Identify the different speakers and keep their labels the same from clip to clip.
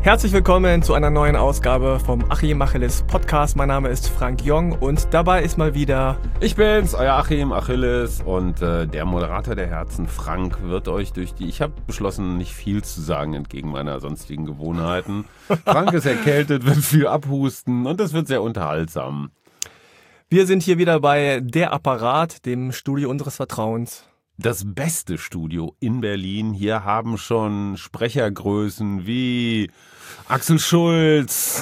Speaker 1: Herzlich willkommen zu einer neuen Ausgabe vom Achim Achilles Podcast. Mein Name ist Frank Jong und dabei ist mal wieder...
Speaker 2: Ich bin's, euer Achim Achilles und der Moderator der Herzen, Frank, wird euch Ich habe beschlossen, nicht viel zu sagen entgegen meiner sonstigen Gewohnheiten. Frank ist erkältet, wird viel abhusten und es wird sehr unterhaltsam.
Speaker 1: Wir sind hier wieder bei Der Apparat, dem Studio unseres Vertrauens.
Speaker 2: Das beste Studio in Berlin. Hier haben schon Sprechergrößen wie Axel Schulz.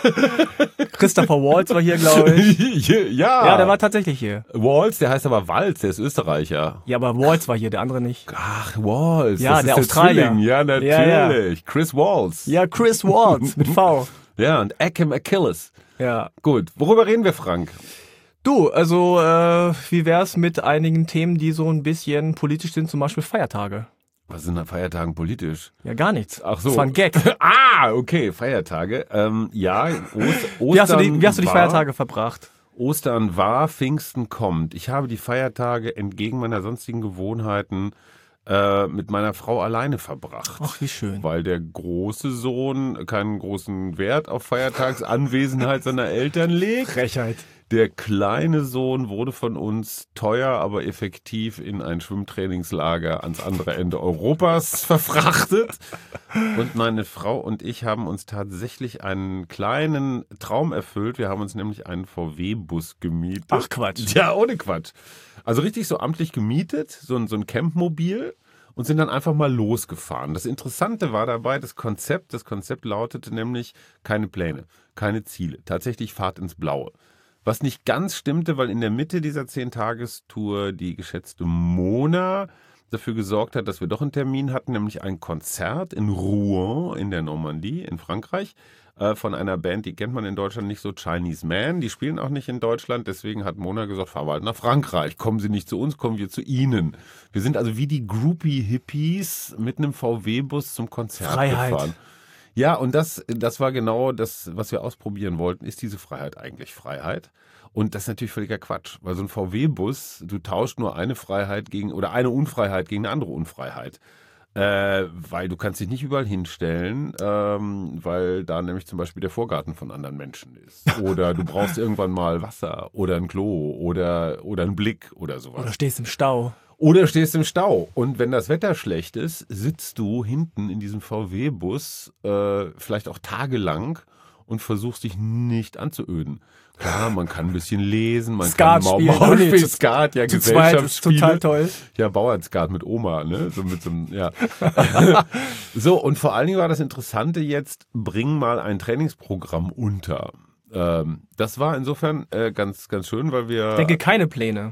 Speaker 1: Christopher Waltz war hier, glaube ich.
Speaker 2: Ja,
Speaker 1: der war tatsächlich hier.
Speaker 2: Waltz, der heißt aber Waltz, der ist Österreicher.
Speaker 1: Ja, aber Waltz war hier, der andere nicht.
Speaker 2: Ach, Waltz.
Speaker 1: Ja,
Speaker 2: das
Speaker 1: der
Speaker 2: ist
Speaker 1: Australier.
Speaker 2: Zwilling. Ja, natürlich.
Speaker 1: Ja.
Speaker 2: Chris Waltz.
Speaker 1: Ja, Chris Waltz mit V.
Speaker 2: Ja, und Achim Achilles.
Speaker 1: Ja.
Speaker 2: Gut, worüber reden wir, Frank?
Speaker 1: Du, also wie wär's mit einigen Themen, die so ein bisschen politisch sind, zum Beispiel Feiertage?
Speaker 2: Was sind an Feiertagen politisch?
Speaker 1: Ja, gar nichts.
Speaker 2: Ach so.
Speaker 1: Das war ein Gag.
Speaker 2: Okay, Feiertage. Ja,
Speaker 1: Wie hast du die Feiertage verbracht?
Speaker 2: Ostern war, Pfingsten kommt. Ich habe die Feiertage entgegen meiner sonstigen Gewohnheiten mit meiner Frau alleine verbracht.
Speaker 1: Ach, wie schön.
Speaker 2: Weil der große Sohn keinen großen Wert auf Feiertagsanwesenheit seiner Eltern legt.
Speaker 1: Frechheit.
Speaker 2: Der kleine Sohn wurde von uns teuer, aber effektiv in ein Schwimmtrainingslager ans andere Ende Europas verfrachtet. Und meine Frau und ich haben uns tatsächlich einen kleinen Traum erfüllt. Wir haben uns nämlich einen VW-Bus gemietet.
Speaker 1: Ach, Quatsch.
Speaker 2: Ja, ohne Quatsch. Also richtig so amtlich gemietet, so ein Campmobil. Und sind dann einfach mal losgefahren. Das Interessante war dabei das Konzept. Das Konzept lautete nämlich keine Pläne, keine Ziele. Tatsächlich Fahrt ins Blaue. Was nicht ganz stimmte, weil in der Mitte dieser 10-Tagestour die geschätzte Mona dafür gesorgt hat, dass wir doch einen Termin hatten, nämlich ein Konzert in Rouen in der Normandie in Frankreich von einer Band, die kennt man in Deutschland nicht so, Chinese Man. Die spielen auch nicht in Deutschland, deswegen hat Mona gesagt, fahren wir halt nach Frankreich. Kommen Sie nicht zu uns, kommen wir zu Ihnen. Wir sind also wie die Groupie-Hippies mit einem VW-Bus zum Konzert gefahren. Ja, und das war genau das, was wir ausprobieren wollten. Ist diese Freiheit eigentlich Freiheit? Und das ist natürlich völliger Quatsch, weil so ein VW-Bus, du tauscht nur eine Freiheit oder eine Unfreiheit gegen eine andere Unfreiheit. Weil du kannst dich nicht überall hinstellen, weil da nämlich zum Beispiel der Vorgarten von anderen Menschen ist. Oder du brauchst irgendwann mal Wasser oder ein Klo oder einen Blick oder sowas.
Speaker 1: Oder stehst im Stau.
Speaker 2: Und wenn das Wetter schlecht ist, sitzt du hinten in diesem VW-Bus vielleicht auch tagelang und versuchst dich nicht anzuöden. Klar, man kann ein bisschen lesen, man
Speaker 1: Skat
Speaker 2: kann
Speaker 1: spielen.
Speaker 2: Skat, ja,
Speaker 1: Zu zweit ist
Speaker 2: Gesellschaftsspiele.
Speaker 1: total toll.
Speaker 2: Ja, Bauernskat mit Oma, ne? So mit so einem, ja. So, und vor allen Dingen war das Interessante jetzt, bring mal ein Trainingsprogramm unter. Das war insofern ganz, ganz schön, weil wir...
Speaker 1: Ich denke, keine Pläne.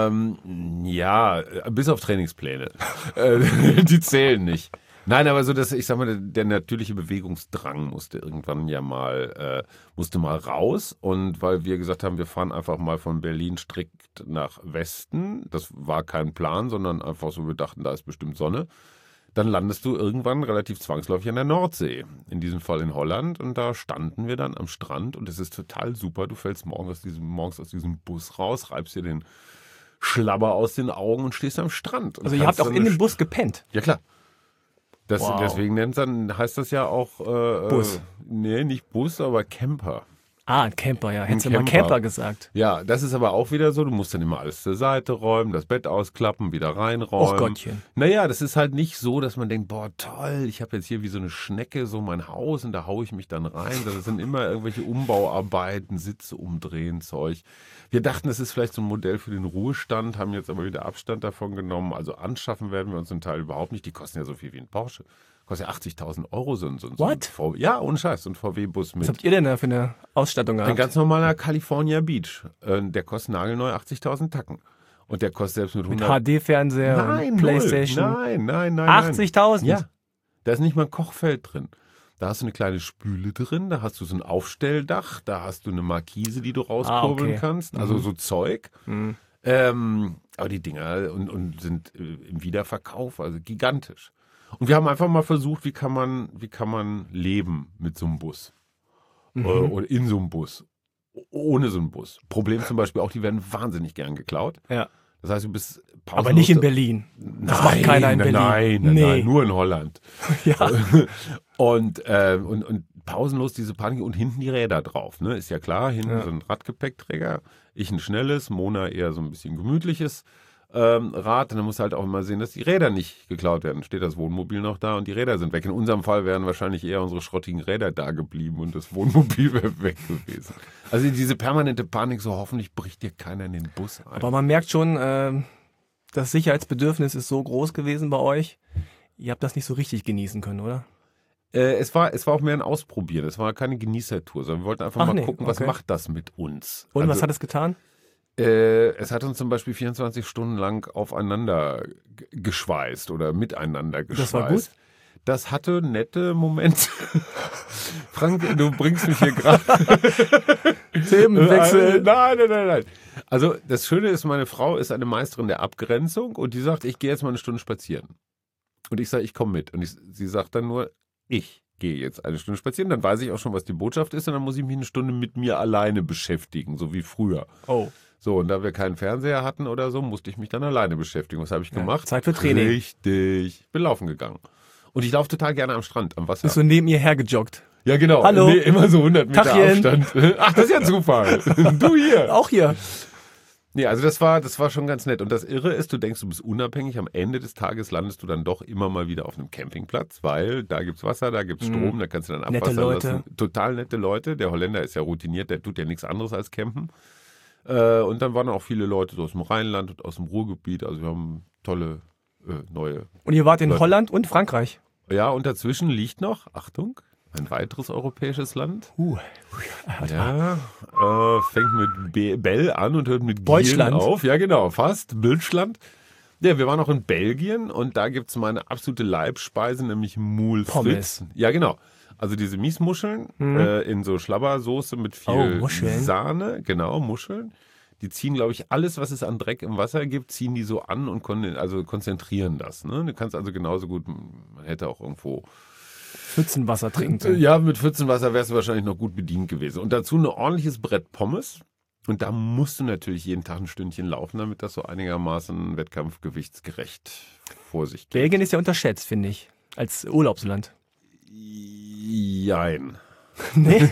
Speaker 2: Ja, bis auf Trainingspläne. Die zählen nicht. Nein, aber so, ich sag mal, der natürliche Bewegungsdrang musste irgendwann ja mal raus. Und weil wir gesagt haben, wir fahren einfach mal von Berlin strikt nach Westen. Das war kein Plan, sondern einfach so, wir dachten, da ist bestimmt Sonne. Dann landest du irgendwann relativ zwangsläufig an der Nordsee. In diesem Fall in Holland. Und da standen wir dann am Strand. Und es ist total super. Du fällst morgens aus diesem Bus raus, reibst dir den Schlabber aus den Augen und stehst am Strand. Und
Speaker 1: Also ihr habt auch in dem Bus gepennt?
Speaker 2: Ja, klar.
Speaker 1: Wow.
Speaker 2: Deswegen heißt das ja auch
Speaker 1: Bus.
Speaker 2: Nee, nicht Bus, aber Camper.
Speaker 1: Ein Camper, ja. Hättest du mal Camper gesagt.
Speaker 2: Ja, das ist aber auch wieder so, du musst dann immer alles zur Seite räumen, das Bett ausklappen, wieder reinräumen.
Speaker 1: Och Gottchen.
Speaker 2: Naja, das ist halt nicht so, dass man denkt, boah, toll, ich habe jetzt hier wie so eine Schnecke so mein Haus und da haue ich mich dann rein. Das sind immer irgendwelche Umbauarbeiten, Sitze umdrehen, Zeug. Wir dachten, das ist vielleicht so ein Modell für den Ruhestand, haben jetzt aber wieder Abstand davon genommen. Also anschaffen werden wir uns einen Teil überhaupt nicht. Die kosten ja so viel wie ein Porsche. Kostet ja 80.000 Euro so ein VW. Ja, ohne Scheiß, so ein VW-Bus mit.
Speaker 1: Was habt ihr denn da für eine Ausstattung gehabt?
Speaker 2: Ein ganz normaler California Beach. Der kostet nagelneu 80.000 Tacken. Und der kostet selbst mit 100...
Speaker 1: HD-Fernseher und Playstation.
Speaker 2: Nein.
Speaker 1: 80.000?
Speaker 2: Ja, da ist nicht mal ein Kochfeld drin. Da hast du eine kleine Spüle drin, da hast du so ein Aufstelldach, da hast du eine Markise, die du rauskurbeln kannst. Also so Zeug.
Speaker 1: Mhm.
Speaker 2: Aber die Dinger und sind im Wiederverkauf, also gigantisch. Und wir haben einfach mal versucht, wie kann man leben mit so einem Bus. Oder in so einem Bus. Ohne so einen Bus. Problem zum Beispiel auch, die werden wahnsinnig gern geklaut.
Speaker 1: Ja.
Speaker 2: Das heißt, du bist pausenlos.
Speaker 1: Aber nicht in Berlin. Das macht keiner in Berlin.
Speaker 2: Nein, nur in Holland.
Speaker 1: Ja.
Speaker 2: Und pausenlos diese Panik und hinten die Räder drauf. Ne? Ist ja klar, hinten so ein Radgepäckträger. Ich ein schnelles, Mona eher so ein bisschen gemütliches Rad. Und dann musst du halt auch immer sehen, dass die Räder nicht geklaut werden. Steht das Wohnmobil noch da und die Räder sind weg. In unserem Fall wären wahrscheinlich eher unsere schrottigen Räder da geblieben und das Wohnmobil wäre weg gewesen. Also diese permanente Panik, so hoffentlich bricht dir keiner in den Bus ein.
Speaker 1: Aber man merkt schon, das Sicherheitsbedürfnis ist so groß gewesen bei euch. Ihr habt das nicht so richtig genießen können, oder?
Speaker 2: Es war auch mehr ein Ausprobieren. Es war keine Genießertour, sondern wir wollten einfach mal gucken, was macht das mit uns.
Speaker 1: Und was hat es getan?
Speaker 2: Es hat uns zum Beispiel 24 Stunden lang aufeinander geschweißt oder miteinander geschweißt.
Speaker 1: Das war gut?
Speaker 2: Das hatte nette Momente. Frank, du bringst mich hier gerade.
Speaker 1: Themenwechsel.
Speaker 2: Nein. Also das Schöne ist, meine Frau ist eine Meisterin der Abgrenzung und die sagt, ich gehe jetzt mal eine Stunde spazieren. Und ich sage, ich komme mit. Und sie sagt dann nur, ich gehe jetzt eine Stunde spazieren. Dann weiß ich auch schon, was die Botschaft ist und dann muss ich mich eine Stunde mit mir alleine beschäftigen, so wie früher.
Speaker 1: Oh.
Speaker 2: So, und da wir keinen Fernseher hatten oder so, musste ich mich dann alleine beschäftigen. Was habe ich gemacht?
Speaker 1: Zeit für Training.
Speaker 2: Richtig. Ich bin laufen gegangen. Und ich laufe total gerne am Strand, am Wasser.
Speaker 1: Bist du neben ihr hergejoggt?
Speaker 2: Ja, genau.
Speaker 1: Hallo.
Speaker 2: Nee, immer so 100 Meter
Speaker 1: Tachchen.
Speaker 2: Abstand. Ach, das ist ja Zufall. Du hier.
Speaker 1: Auch hier.
Speaker 2: Nee, also das war schon ganz nett. Und das Irre ist, du denkst, du bist unabhängig. Am Ende des Tages landest du dann doch immer mal wieder auf einem Campingplatz, weil da gibt's Wasser, da gibt's Strom, da kannst du dann
Speaker 1: Nette
Speaker 2: Abwasser
Speaker 1: Leute.
Speaker 2: lassen. Total nette Leute. Der Holländer ist ja routiniert, der tut ja nichts anderes als campen. Und dann waren auch viele Leute so aus dem Rheinland und aus dem Ruhrgebiet. Also wir haben tolle neue.
Speaker 1: Und ihr wart in
Speaker 2: Leute.
Speaker 1: Holland und Frankreich.
Speaker 2: Ja, und dazwischen liegt noch, Achtung, ein weiteres europäisches Land. Ja, fängt mit Bell an und hört mit
Speaker 1: Deutschland.
Speaker 2: Gielen auf. Ja, genau, fast. Deutschland. Ja, wir waren auch in Belgien und da gibt's meine absolute Leibspeise, nämlich Moule
Speaker 1: Pommes.
Speaker 2: frites. Ja, genau. Also diese Miesmuscheln in so Schlabbersoße mit viel
Speaker 1: Muscheln.
Speaker 2: Sahne. Genau, Muscheln. Die ziehen, glaube ich, alles, was es an Dreck im Wasser gibt, ziehen die so an und konzentrieren das. Ne? Du kannst also genauso gut, man hätte auch irgendwo
Speaker 1: Pfützenwasser trinken können.
Speaker 2: ja, mit Pfützenwasser wärst du wahrscheinlich noch gut bedient gewesen. Und dazu ein ordentliches Brett Pommes. Und da musst du natürlich jeden Tag ein Stündchen laufen, damit das so einigermaßen wettkampfgewichtsgerecht vor sich geht.
Speaker 1: Belgien ist ja unterschätzt, finde ich, als Urlaubsland.
Speaker 2: Jein.
Speaker 1: Nee.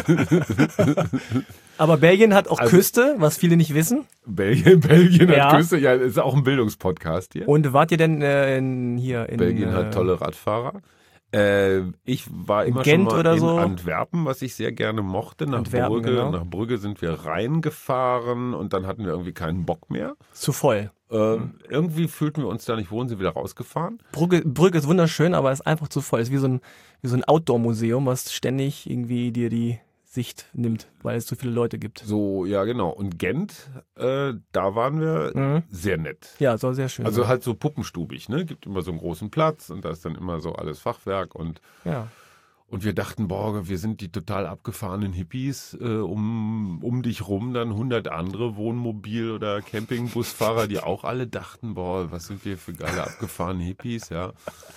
Speaker 1: Aber Belgien hat auch Küste, was viele nicht wissen.
Speaker 2: Belgien
Speaker 1: Ja.
Speaker 2: hat Küste. Ja, ist auch ein Bildungspodcast hier.
Speaker 1: Und wart ihr denn hier in
Speaker 2: Belgien hat tolle Radfahrer. Ich war immer
Speaker 1: Gent
Speaker 2: schon mal
Speaker 1: oder
Speaker 2: in
Speaker 1: so?
Speaker 2: Antwerpen, was ich sehr gerne mochte. Nach
Speaker 1: Antwerpen,
Speaker 2: Brügge,
Speaker 1: genau.
Speaker 2: nach Brügge sind wir reingefahren und dann hatten wir irgendwie keinen Bock mehr.
Speaker 1: zu voll.
Speaker 2: Irgendwie fühlten wir uns da nicht wohl, sind wieder rausgefahren.
Speaker 1: Brügge ist wunderschön, aber ist einfach zu voll. Ist wie so ein Outdoor-Museum, was ständig irgendwie dir die Sicht nimmt, weil es zu viele Leute gibt.
Speaker 2: So, ja genau. Und Gent, da waren wir sehr nett.
Speaker 1: Ja, soll sehr schön
Speaker 2: Also
Speaker 1: sein.
Speaker 2: halt so puppenstubig, ne? Gibt immer so einen großen Platz und da ist dann immer so alles Fachwerk und
Speaker 1: Ja.
Speaker 2: wir dachten, boah, wir sind die total abgefahrenen Hippies, um dich rum dann 100 andere Wohnmobil- oder Campingbusfahrer, die auch alle dachten, boah, was sind wir für geile abgefahrene Hippies, ja.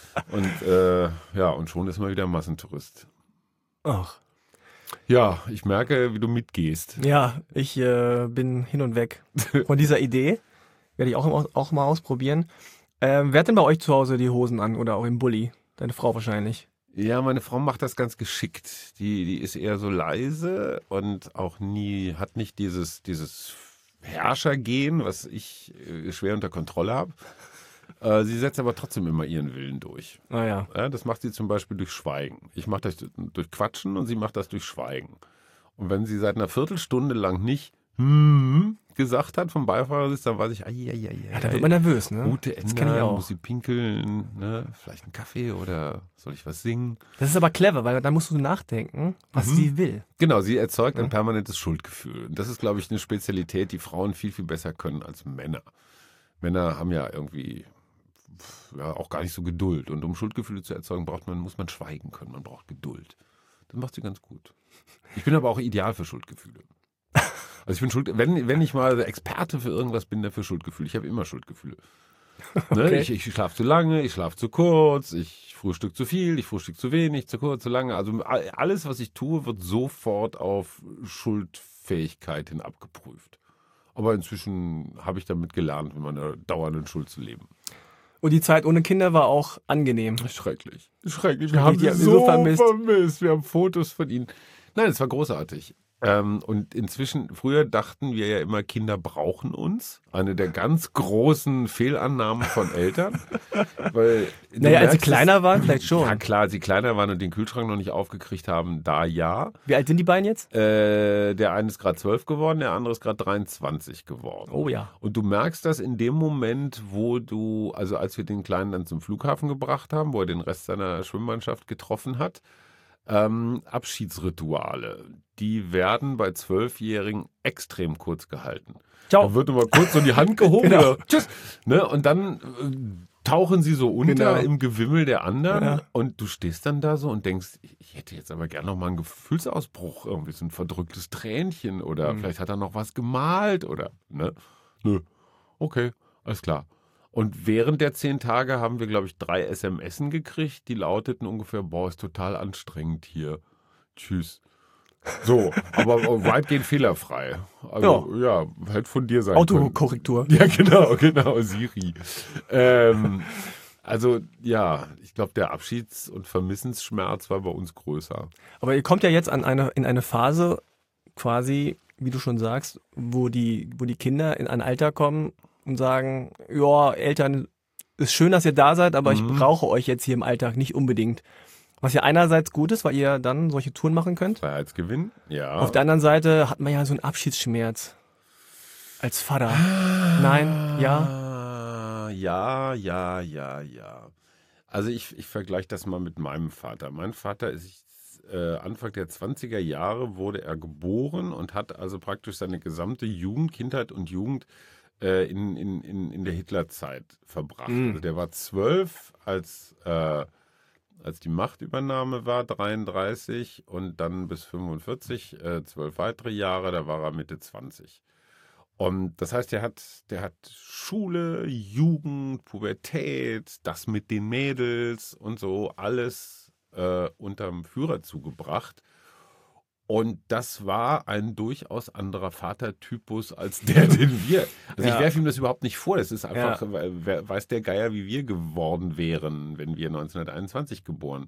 Speaker 2: Und schon ist mal wieder Massentourist.
Speaker 1: Ach.
Speaker 2: Ja, ich merke, wie du mitgehst.
Speaker 1: Ja, ich bin hin und weg von dieser Idee. Werde ich auch mal ausprobieren. Wer hat denn bei euch zu Hause die Hosen an oder auch im Bulli? Deine Frau wahrscheinlich.
Speaker 2: Ja, meine Frau macht das ganz geschickt. Die ist eher so leise und auch hat nicht dieses Herrschergehen, was ich schwer unter Kontrolle habe. Sie setzt aber trotzdem immer ihren Willen durch.
Speaker 1: Naja.
Speaker 2: Ja, das macht sie zum Beispiel durch Schweigen. Ich mache das durch Quatschen und sie macht das durch Schweigen. Und wenn sie seit einer Viertelstunde lang nicht gesagt hat vom Beifahrersitz, dann weiß ich,
Speaker 1: Ja, da wird man nervös, ne?
Speaker 2: Route
Speaker 1: Das kenn ich
Speaker 2: ändern,
Speaker 1: auch.
Speaker 2: muss sie pinkeln, ne? Vielleicht einen Kaffee oder soll ich was singen?
Speaker 1: Das ist aber clever, weil da musst du nachdenken, was sie will.
Speaker 2: Genau, sie erzeugt ein permanentes Schuldgefühl. Und das ist, glaube ich, eine Spezialität, die Frauen viel, viel besser können als Männer. Männer haben ja irgendwie auch gar nicht so Geduld. Und um Schuldgefühle zu erzeugen, muss man schweigen können. Man braucht Geduld. Das macht sie ganz gut. Ich bin aber auch ideal für Schuldgefühle. Also ich bin wenn ich mal Experte für irgendwas bin, dann für Schuldgefühle. Ich habe immer Schuldgefühle. Ne?
Speaker 1: Okay.
Speaker 2: Ich schlafe zu lange, ich schlafe zu kurz, ich frühstück zu viel, ich frühstück zu wenig, zu kurz, zu lange. Also alles, was ich tue, wird sofort auf Schuldfähigkeit hin abgeprüft. Aber inzwischen habe ich damit gelernt, mit meiner dauernden Schuld zu leben.
Speaker 1: Und die Zeit ohne Kinder war auch angenehm.
Speaker 2: Schrecklich. Schrecklich. Wir haben
Speaker 1: Die
Speaker 2: sie
Speaker 1: haben sie
Speaker 2: so
Speaker 1: so vermisst.
Speaker 2: Wir haben Fotos von ihnen. Nein, es war großartig. Und inzwischen, früher dachten wir ja immer, Kinder brauchen uns. Eine der ganz großen Fehlannahmen von Eltern. Weil
Speaker 1: Naja, als sie kleiner waren, vielleicht schon.
Speaker 2: Ja klar, als sie kleiner waren und den Kühlschrank noch nicht aufgekriegt haben, da ja.
Speaker 1: Wie alt sind die beiden jetzt?
Speaker 2: Der eine ist gerade 12 geworden, der andere ist gerade 23 geworden.
Speaker 1: Oh ja.
Speaker 2: Und du merkst das in dem Moment, also als wir den Kleinen dann zum Flughafen gebracht haben, wo er den Rest seiner Schwimmmannschaft getroffen hat, Abschiedsrituale, die werden bei 12-Jährigen extrem kurz gehalten.
Speaker 1: Ciao.
Speaker 2: Da wird immer kurz so die Hand gehoben.
Speaker 1: Genau.
Speaker 2: Tschüss. Ne? Und dann tauchen sie so unter
Speaker 1: Genau.
Speaker 2: im Gewimmel der anderen
Speaker 1: Ja.
Speaker 2: und du stehst dann da so und denkst, ich hätte jetzt aber gerne noch mal einen Gefühlsausbruch, irgendwie so ein verdrücktes Tränchen oder vielleicht hat er noch was gemalt oder, ne? Nö. Okay, alles klar. Und während der 10 Tage haben wir, glaube ich, 3 SMSen gekriegt, die lauteten ungefähr, boah, ist total anstrengend hier. Tschüss. So, aber weitgehend fehlerfrei. Also, ja, hätte von dir sein können.
Speaker 1: Autokorrektur.
Speaker 2: Ja, genau, Siri. Also, ja, ich glaube, der Abschieds- und Vermissensschmerz war bei uns größer.
Speaker 1: Aber ihr kommt ja jetzt in eine Phase, quasi, wie du schon sagst, wo die Kinder in ein Alter kommen und sagen, ja, Eltern, ist schön, dass ihr da seid, aber ich brauche euch jetzt hier im Alltag nicht unbedingt. Was ja einerseits gut ist, weil ihr dann solche Touren machen könnt.
Speaker 2: Freiheitsgewinn, ja.
Speaker 1: Auf der anderen Seite hat man ja so einen Abschiedsschmerz als Vater. Nein, ja.
Speaker 2: Ja. Also ich vergleiche das mal mit meinem Vater. Mein Vater ist Anfang der 20er Jahre wurde er geboren und hat also praktisch seine gesamte Kindheit und Jugend in der Hitlerzeit verbracht. Also der war 12, als die Machtübernahme war, 33 und dann bis 45, 12 weitere Jahre, da war er Mitte 20. Und das heißt, der hat Schule, Jugend, Pubertät, das mit den Mädels und so alles unterm Führer zugebracht. Und das war ein durchaus anderer Vatertypus als der, den wir. Also ich werfe ihm das überhaupt nicht vor. Das ist einfach, weiß der Geier, wie wir geworden wären, wenn wir 1921 geboren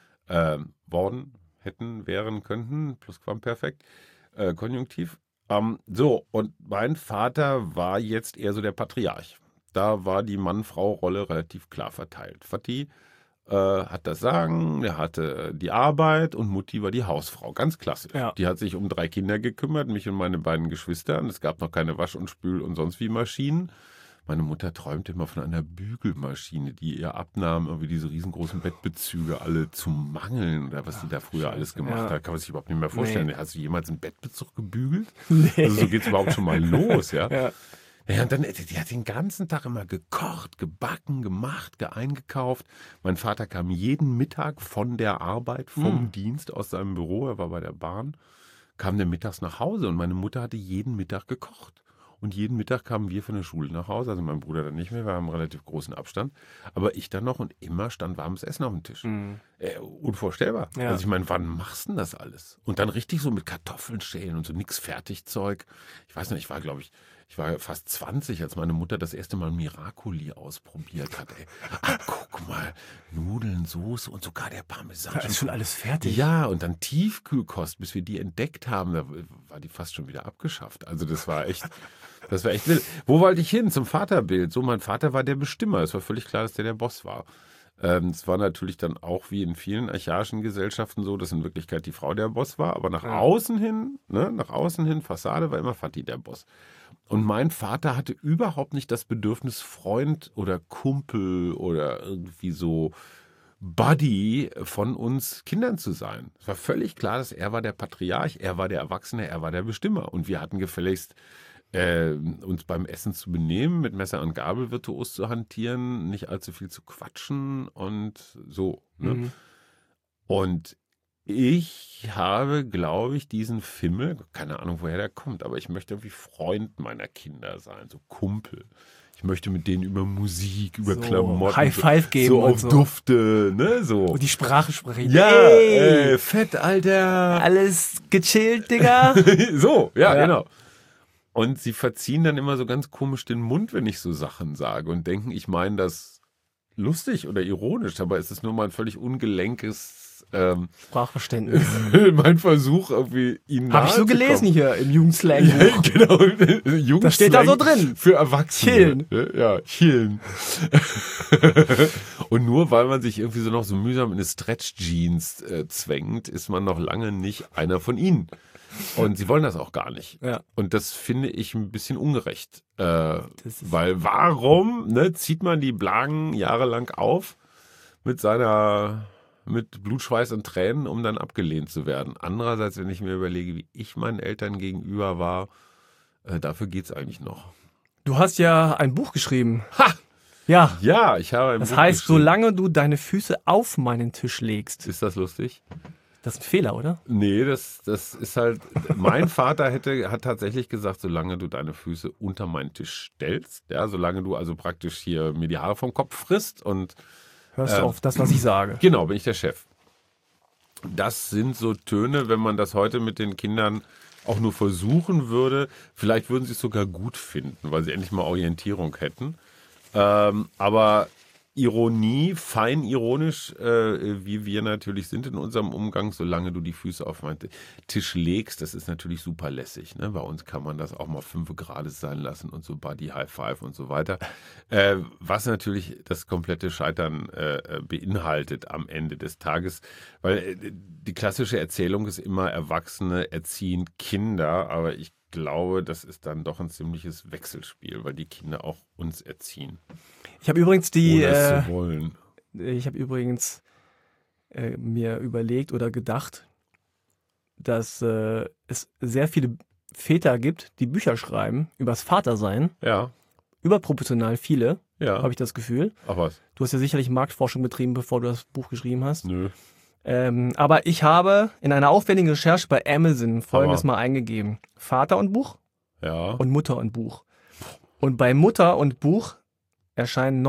Speaker 2: worden wären, könnten. Plusquamperfekt, Konjunktiv. So, und mein Vater war jetzt eher so der Patriarch. Da war die Mann-Frau-Rolle relativ klar verteilt. Vati hat das Sagen, der hatte die Arbeit und Mutti war die Hausfrau. Ganz klassisch.
Speaker 1: Ja.
Speaker 2: Die hat sich um 3 Kinder gekümmert, mich und meine beiden Geschwister. Und es gab noch keine Wasch- und Spül- und sonst wie Maschinen. Meine Mutter träumte immer von einer Bügelmaschine, die ihr abnahm, irgendwie diese riesengroßen Bettbezüge alle zu mangeln oder was die da früher alles gemacht hat. Kann man sich überhaupt nicht mehr vorstellen. Hast du jemals einen Bettbezug gebügelt?
Speaker 1: Nee.
Speaker 2: Also so geht es überhaupt schon mal los, ja.
Speaker 1: Ja.
Speaker 2: Und dann, die hat den ganzen Tag immer gekocht, gebacken, gemacht, eingekauft. Mein Vater kam jeden Mittag von der Arbeit, vom Dienst aus seinem Büro, er war bei der Bahn, kam der mittags nach Hause und meine Mutter hatte jeden Mittag gekocht. Und jeden Mittag kamen wir von der Schule nach Hause, also mein Bruder dann nicht mehr, wir haben einen relativ großen Abstand. Aber ich dann noch und immer stand warmes Essen auf dem Tisch. Unvorstellbar.
Speaker 1: Ja.
Speaker 2: Also ich meine, wann machst du denn das alles? Und dann richtig so mit Kartoffeln schälen und so nix Fertigzeug. Ich weiß nicht, ich war fast 20, als meine Mutter das erste Mal Miracoli ausprobiert hat. Ey. Ach, guck mal, Nudeln, Soße und sogar der Parmesan.
Speaker 1: Da ist schon alles fertig.
Speaker 2: Ja, und dann Tiefkühlkost, bis wir die entdeckt haben, da war die fast schon wieder abgeschafft. Also das war echt wild. Wo wollte ich hin? Zum Vaterbild. So, mein Vater war der Bestimmer. Es war völlig klar, dass der Boss war. Es war natürlich dann auch wie in vielen archaischen Gesellschaften so, dass in Wirklichkeit die Frau der Boss war, aber nach außen hin, Fassade war immer Vati der Boss. Und mein Vater hatte überhaupt nicht das Bedürfnis, Freund oder Kumpel oder irgendwie so Buddy von uns Kindern zu sein. Es war völlig klar, dass er war der Patriarch, er war der Erwachsene, er war der Bestimmer. Und wir hatten gefälligst uns beim Essen zu benehmen, mit Messer und Gabel virtuos zu hantieren, nicht allzu viel zu quatschen und so. Ne? Und ich habe, glaube ich, diesen Fimmel, keine Ahnung, woher der kommt, aber ich möchte irgendwie Freund meiner Kinder sein, so Kumpel. Ich möchte mit denen über Musik, über
Speaker 1: So,
Speaker 2: Klamotten,
Speaker 1: High Five geben
Speaker 2: so
Speaker 1: und
Speaker 2: auf
Speaker 1: so.
Speaker 2: Dufte, ne, so.
Speaker 1: Und die Sprache sprechen.
Speaker 2: Ja,
Speaker 1: Hey,
Speaker 2: fett, Alter.
Speaker 1: alles gechillt, Digga.
Speaker 2: So, ja, genau. Und sie verziehen dann immer so ganz komisch den Mund, wenn ich so Sachen sage und denken, ich meine das lustig oder ironisch. Dabei ist es nur mal ein völlig ungelenkes
Speaker 1: Sprachverständnis.
Speaker 2: mein Versuch, irgendwie ihnen
Speaker 1: Habe ich so gelesen hier im Jugendslang.
Speaker 2: Ja, genau. Jugendslang
Speaker 1: Das steht da so drin.
Speaker 2: Für Erwachsene.
Speaker 1: Chillen.
Speaker 2: Ja, chillen. Und nur weil man sich irgendwie so noch so mühsam in eine Stretch-Jeans zwängt, ist man noch lange nicht einer von ihnen. Und sie wollen das auch gar nicht.
Speaker 1: Ja.
Speaker 2: Und das finde ich ein bisschen ungerecht. Weil warum zieht man die Blagen jahrelang auf mit Blut, Schweiß und Tränen, um dann abgelehnt zu werden? Andererseits, wenn ich mir überlege, wie ich meinen Eltern gegenüber war, dafür geht es eigentlich noch.
Speaker 1: Du hast ja ein Buch geschrieben.
Speaker 2: Ha!
Speaker 1: Ja.
Speaker 2: Ja, ich habe ein
Speaker 1: Das
Speaker 2: Buch
Speaker 1: heißt,
Speaker 2: geschrieben.
Speaker 1: solange du deine Füße auf meinen Tisch legst.
Speaker 2: Ist das lustig?
Speaker 1: Das ist ein Fehler, oder?
Speaker 2: Nee, das ist halt, mein Vater hat tatsächlich gesagt, solange du deine Füße unter meinen Tisch stellst, ja, solange du also praktisch hier mir die Haare vom Kopf frisst und
Speaker 1: Hörst du auf das, was ich sage.
Speaker 2: genau, bin ich der Chef. Das sind so Töne, wenn man das heute mit den Kindern auch nur versuchen würde, vielleicht würden sie es sogar gut finden, weil sie endlich mal Orientierung hätten. Aber Ironie, fein ironisch, wie wir natürlich sind in unserem Umgang, solange du die Füße auf meinen Tisch legst, das ist natürlich super lässig. Ne? Bei uns kann man das auch mal 5 Grad sein lassen und so Buddy High Five und so weiter. Was natürlich das komplette Scheitern beinhaltet am Ende des Tages, weil die klassische Erzählung ist immer, Erwachsene erziehen Kinder, aber ich glaube, das ist dann doch ein ziemliches Wechselspiel, weil die Kinder auch uns erziehen.
Speaker 1: Ich habe übrigens
Speaker 2: Ohne es zu wollen.
Speaker 1: Mir überlegt oder gedacht, dass es sehr viele Väter gibt, die Bücher schreiben übers Vatersein.
Speaker 2: Ja,
Speaker 1: Überproportional viele,
Speaker 2: ja.
Speaker 1: habe ich das Gefühl.
Speaker 2: Ach was?
Speaker 1: Du hast ja sicherlich Marktforschung betrieben, bevor du das Buch geschrieben hast.
Speaker 2: Nö.
Speaker 1: Aber ich habe in einer aufwendigen Recherche bei Amazon Folgendes
Speaker 2: Aber-
Speaker 1: mal eingegeben. Vater und Buch
Speaker 2: Ja.
Speaker 1: und Mutter und Buch. Und bei Mutter und Buch erscheinen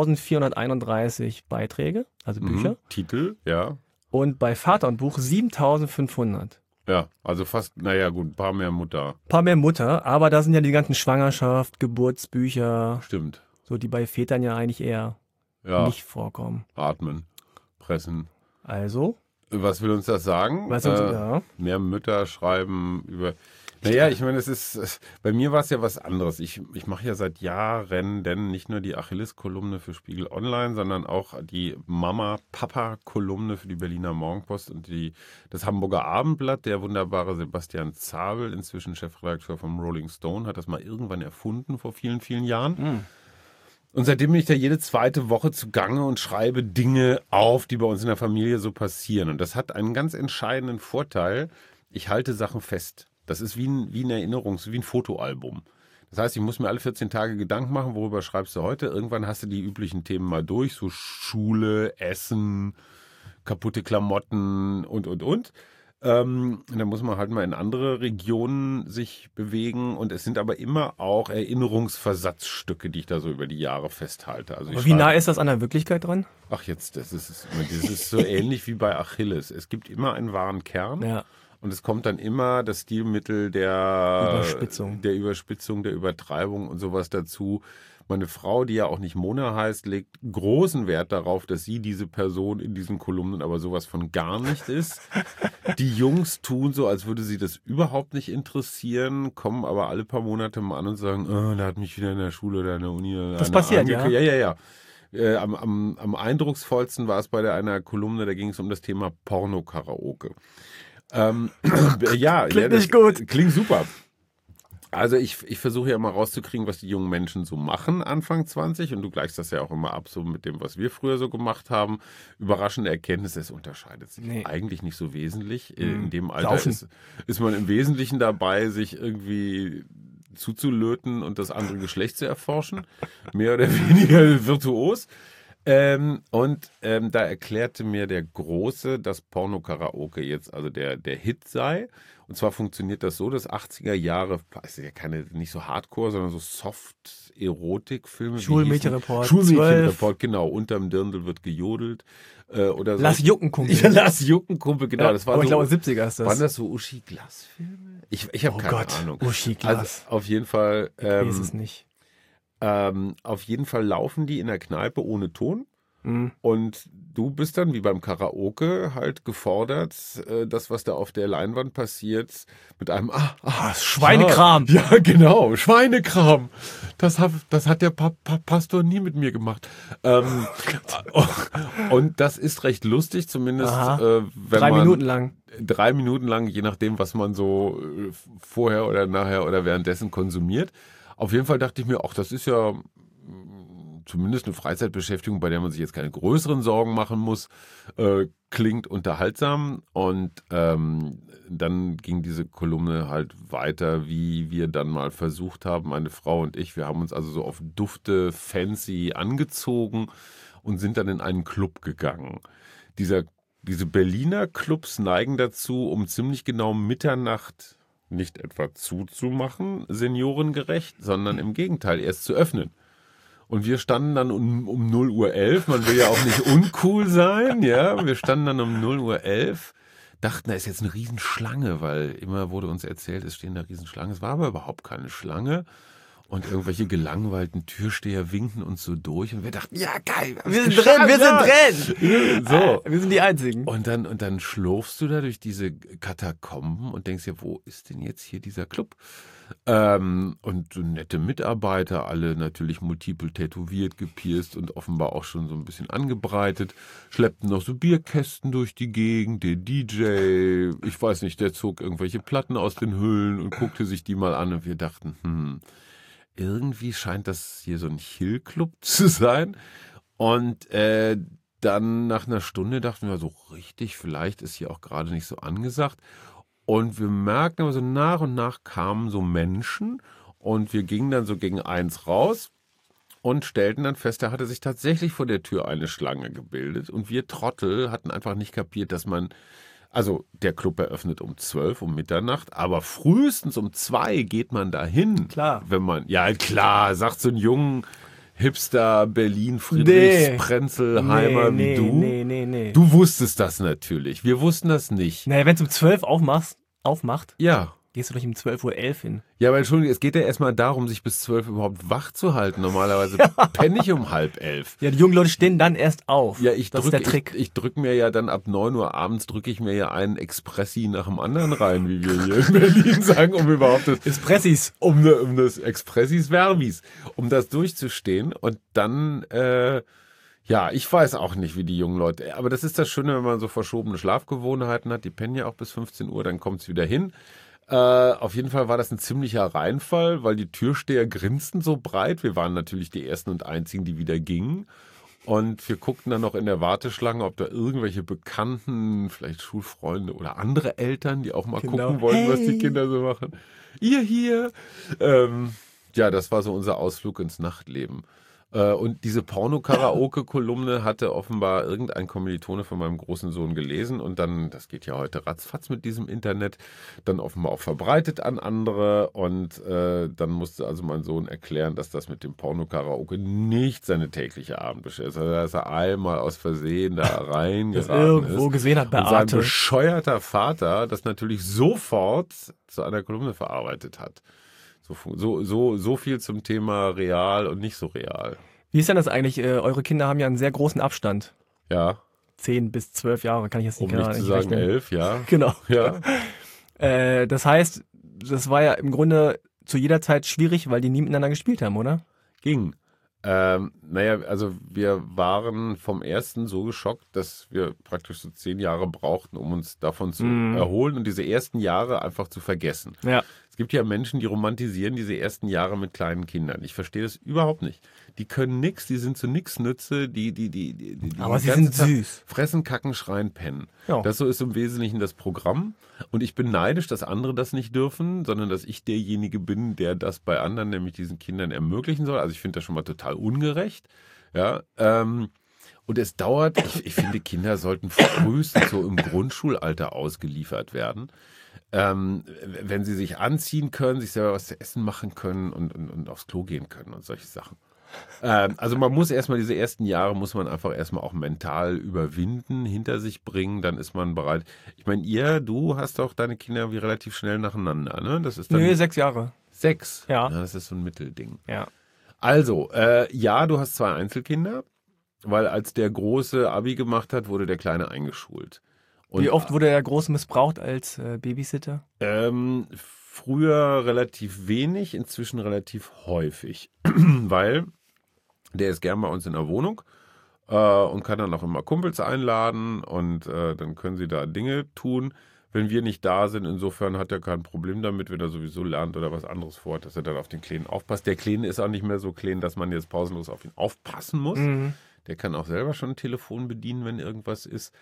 Speaker 1: 9.431 Beiträge, also Bücher.
Speaker 2: Titel, ja.
Speaker 1: Und bei Vater und Buch 7.500.
Speaker 2: Ja, also fast, naja gut, ein paar mehr Mutter.
Speaker 1: Paar mehr Mutter, aber da sind ja die ganzen Schwangerschaft, Geburtsbücher,
Speaker 2: Stimmt.
Speaker 1: so die bei Vätern ja eigentlich eher
Speaker 2: Ja,
Speaker 1: nicht vorkommen.
Speaker 2: atmen, pressen.
Speaker 1: Also,
Speaker 2: Was will uns das sagen?
Speaker 1: ja.
Speaker 2: Mehr Mütter schreiben über... Naja, ich meine, bei mir war es ja was anderes. Ich mache ja seit Jahren denn nicht nur die Achilles-Kolumne für Spiegel Online, sondern auch die Mama-Papa-Kolumne für die Berliner Morgenpost und das Hamburger Abendblatt. Der wunderbare Sebastian Zabel, inzwischen Chefredakteur vom Rolling Stone, hat das mal irgendwann erfunden vor vielen, vielen Jahren. Und seitdem bin ich da jede zweite Woche zugange und schreibe Dinge auf, die bei uns in der Familie so passieren. Und das hat einen ganz entscheidenden Vorteil. Ich halte Sachen fest. Das ist wie ein Fotoalbum. Das heißt, ich muss mir alle 14 Tage Gedanken machen, worüber schreibst du heute. Irgendwann hast du die üblichen Themen mal durch, so Schule, Essen, kaputte Klamotten und. Und dann muss man halt mal in andere Regionen sich bewegen. Und es sind aber immer auch Erinnerungsversatzstücke, die ich da so über die Jahre festhalte. Also
Speaker 1: Aber wie nah ist das an der Wirklichkeit dran?
Speaker 2: Ach jetzt, das ist so ähnlich wie bei Achilles. Es gibt immer einen wahren Kern.
Speaker 1: Ja.
Speaker 2: Und es kommt dann immer das Stilmittel der
Speaker 1: Überspitzung.
Speaker 2: Der Übertreibung und sowas dazu. Meine Frau, die ja auch nicht Mona heißt, legt großen Wert darauf, dass sie diese Person in diesen Kolumnen aber sowas von gar nicht ist. Die Jungs tun so, als würde sie das überhaupt nicht interessieren, kommen aber alle paar Monate mal an und sagen, oh, da hat mich wieder in der Schule oder in der Uni
Speaker 1: Das passiert, ja?
Speaker 2: Ja. Am eindrucksvollsten war es bei einer Kolumne, da ging es um das Thema Porno-Karaoke.
Speaker 1: Klingt nicht gut.
Speaker 2: Klingt super. Also ich versuche ja immer rauszukriegen, was die jungen Menschen so machen Anfang 20 und du gleichst das ja auch immer ab so mit dem, was wir früher so gemacht haben. Überraschende Erkenntnis, es unterscheidet sich eigentlich nicht so wesentlich. In dem Alter ist man im Wesentlichen dabei, sich irgendwie zuzulöten und das andere Geschlecht zu erforschen. Mehr oder weniger virtuos. Da erklärte mir der Große, dass Porno-Karaoke jetzt also der Hit sei. Und zwar funktioniert das so, dass 80er Jahre, ist ja nicht so Hardcore, sondern so Soft-Erotik-Filme.
Speaker 1: Schulmädchenreport.
Speaker 2: Schulmädchenreport, genau. Unterm Dirndl wird gejodelt. Oder so.
Speaker 1: Lass Jucken, Kumpel.
Speaker 2: Ja, Lass Jucken, Kumpel, genau.
Speaker 1: Ja,
Speaker 2: Das war
Speaker 1: aber
Speaker 2: so,
Speaker 1: ich glaube, 70er ist das.
Speaker 2: waren das so Uschi-Glas-Filme? Ich habe keine Ahnung.
Speaker 1: Uschi Glas.
Speaker 2: Also auf jeden Fall.
Speaker 1: Ich weiß es nicht.
Speaker 2: Auf jeden Fall laufen die in der Kneipe ohne Ton.
Speaker 1: Mhm.
Speaker 2: Und du bist dann wie beim Karaoke halt gefordert, das, was da auf der Leinwand passiert, mit einem
Speaker 1: Schweinekram.
Speaker 2: Ja, genau, Schweinekram. Das hat der Pastor nie mit mir gemacht. Und das ist recht lustig, zumindest wenn
Speaker 1: 3
Speaker 2: man
Speaker 1: 3
Speaker 2: Minuten lang, je nachdem, was man so vorher oder nachher oder währenddessen konsumiert. Auf jeden Fall dachte ich mir, ach, das ist ja zumindest eine Freizeitbeschäftigung, bei der man sich jetzt keine größeren Sorgen machen muss, klingt unterhaltsam. Und dann ging diese Kolumne halt weiter, wie wir dann mal versucht haben, meine Frau und ich. Wir haben uns also so auf Dufte fancy angezogen und sind dann in einen Club gegangen. Diese Berliner Clubs neigen dazu, um ziemlich genau Mitternacht nicht etwa zuzumachen, seniorengerecht, sondern im Gegenteil, erst zu öffnen. Und wir standen dann um 0:11 Uhr, man will ja auch nicht uncool sein, ja, wir standen dann um 0:11 Uhr, dachten, da ist jetzt eine Riesenschlange, weil immer wurde uns erzählt, es stehen da Riesenschlangen, es war aber überhaupt keine Schlange. Und irgendwelche gelangweilten Türsteher winken uns so durch und wir dachten, ja geil,
Speaker 1: wir sind drin.
Speaker 2: So.
Speaker 1: Wir sind die Einzigen.
Speaker 2: Und dann schlurfst du da durch diese Katakomben und denkst dir, wo ist denn jetzt hier dieser Club? Und so nette Mitarbeiter, alle natürlich multiple tätowiert, gepierst und offenbar auch schon so ein bisschen angebreitet, schleppten noch so Bierkästen durch die Gegend, der DJ, ich weiß nicht, der zog irgendwelche Platten aus den Hüllen und guckte sich die mal an und wir dachten, irgendwie scheint das hier so ein Chill-Club zu sein. Und dann nach einer Stunde dachten wir so, richtig, vielleicht ist hier auch gerade nicht so angesagt. Und wir merkten aber so nach und nach kamen so Menschen und wir gingen dann so gegen 1 raus und stellten dann fest, da hatte sich tatsächlich vor der Tür eine Schlange gebildet und wir Trottel hatten einfach nicht kapiert, dass also der Club eröffnet um 12 um Mitternacht, aber frühestens um 2 geht man dahin.
Speaker 1: Klar.
Speaker 2: Wenn man, ja klar, sagt so ein jungen Hipster Berlin Friedrichs-Prenzelheimer wie du.
Speaker 1: Nee.
Speaker 2: Du wusstest das natürlich. Wir wussten das nicht.
Speaker 1: Naja, wenn es um 12 aufmacht,
Speaker 2: Ja.
Speaker 1: gehst du doch um 12:11 Uhr hin.
Speaker 2: Ja, aber Entschuldigung, es geht ja erstmal darum, sich bis 12 überhaupt wach zu halten. Normalerweise penne ich um 10:30.
Speaker 1: Ja, die jungen Leute stehen dann erst auf.
Speaker 2: Ja,
Speaker 1: das ist der Trick.
Speaker 2: Ich drücke mir ja dann ab 9 Uhr abends, drücke ich mir ja einen Expressi nach dem anderen rein, wie wir hier in Berlin sagen, um überhaupt das...
Speaker 1: Espressis.
Speaker 2: Um das Expressis Verbis, um das durchzustehen. Und dann, ja, ich weiß auch nicht, wie die jungen Leute... Aber das ist das Schöne, wenn man so verschobene Schlafgewohnheiten hat. Die pennen ja auch bis 15 Uhr, dann kommt es wieder hin. Auf jeden Fall war das ein ziemlicher Reinfall, weil die Türsteher grinsten so breit. Wir waren natürlich die Ersten und Einzigen, die wieder gingen. Und wir guckten dann noch in der Warteschlange, ob da irgendwelche Bekannten, vielleicht Schulfreunde oder andere Eltern, die auch mal gucken wollten, was die Kinder so machen. Ihr hier. Ja, das war so unser Ausflug ins Nachtleben. Und diese Porno-Karaoke-Kolumne hatte offenbar irgendein Kommilitone von meinem großen Sohn gelesen und dann, das geht ja heute ratzfatz mit diesem Internet, dann offenbar auch verbreitet an andere und dann musste also mein Sohn erklären, dass das mit dem Porno-Karaoke nicht seine tägliche Abendbeschäftigung ist. Also, dass er einmal aus Versehen da reingeraten
Speaker 1: irgendwo
Speaker 2: ist.
Speaker 1: gesehen hat bei
Speaker 2: und sein
Speaker 1: Arte.
Speaker 2: bescheuerter Vater das natürlich sofort zu einer Kolumne verarbeitet hat. So viel zum Thema real und nicht so real.
Speaker 1: Wie ist denn das eigentlich? Eure Kinder haben ja einen sehr großen Abstand.
Speaker 2: Ja.
Speaker 1: 10 bis 12 Jahre, kann ich jetzt nicht
Speaker 2: Um nicht zu sagen
Speaker 1: rechnen.
Speaker 2: 11, ja.
Speaker 1: Genau.
Speaker 2: Ja.
Speaker 1: Das heißt, das war ja im Grunde zu jeder Zeit schwierig, weil die nie miteinander gespielt haben, oder?
Speaker 2: Ging. Naja, also wir waren vom ersten so geschockt, dass wir praktisch so 10 Jahre brauchten, um uns davon zu erholen und diese ersten Jahre einfach zu vergessen.
Speaker 1: Ja.
Speaker 2: Es gibt ja Menschen, die romantisieren diese ersten Jahre mit kleinen Kindern. Ich verstehe das überhaupt nicht. Die können nichts, die sind zu nix Nütze,
Speaker 1: Aber sie
Speaker 2: ganze
Speaker 1: sind
Speaker 2: Tag
Speaker 1: süß.
Speaker 2: fressen, kacken, schreien, pennen.
Speaker 1: Ja.
Speaker 2: Das so ist im Wesentlichen das Programm. Und ich bin neidisch, dass andere das nicht dürfen, sondern dass ich derjenige bin, der das bei anderen, nämlich diesen Kindern, ermöglichen soll. Also ich finde das schon mal total ungerecht. Ja, und es dauert, ich finde, Kinder sollten frühestens so im Grundschulalter ausgeliefert werden. wenn sie sich anziehen können, sich selber was zu essen machen können und aufs Klo gehen können und solche Sachen. Also man muss erstmal diese ersten Jahre, muss man einfach erstmal auch mental überwinden, hinter sich bringen, dann ist man bereit. Ich meine, du hast doch deine Kinder wie relativ schnell nacheinander, ne? Das ist dann
Speaker 1: Nö, 6 Jahre.
Speaker 2: 6.
Speaker 1: Ja.
Speaker 2: Das ist so ein Mittelding.
Speaker 1: Ja.
Speaker 2: Also, du hast 2 Einzelkinder, weil als der Große Abi gemacht hat, wurde der Kleine eingeschult. Und,
Speaker 1: Wie oft wurde der Große missbraucht als Babysitter?
Speaker 2: Früher relativ wenig, inzwischen relativ häufig, weil der ist gern bei uns in der Wohnung und kann dann auch immer Kumpels einladen und dann können sie da Dinge tun, wenn wir nicht da sind. Insofern hat er kein Problem damit, wenn er sowieso lernt oder was anderes vorhat, dass er dann auf den Kleinen aufpasst. Der Kleine ist auch nicht mehr so klein, dass man jetzt pausenlos auf ihn aufpassen muss.
Speaker 1: Mhm.
Speaker 2: Der kann auch selber schon ein Telefon bedienen, wenn irgendwas ist.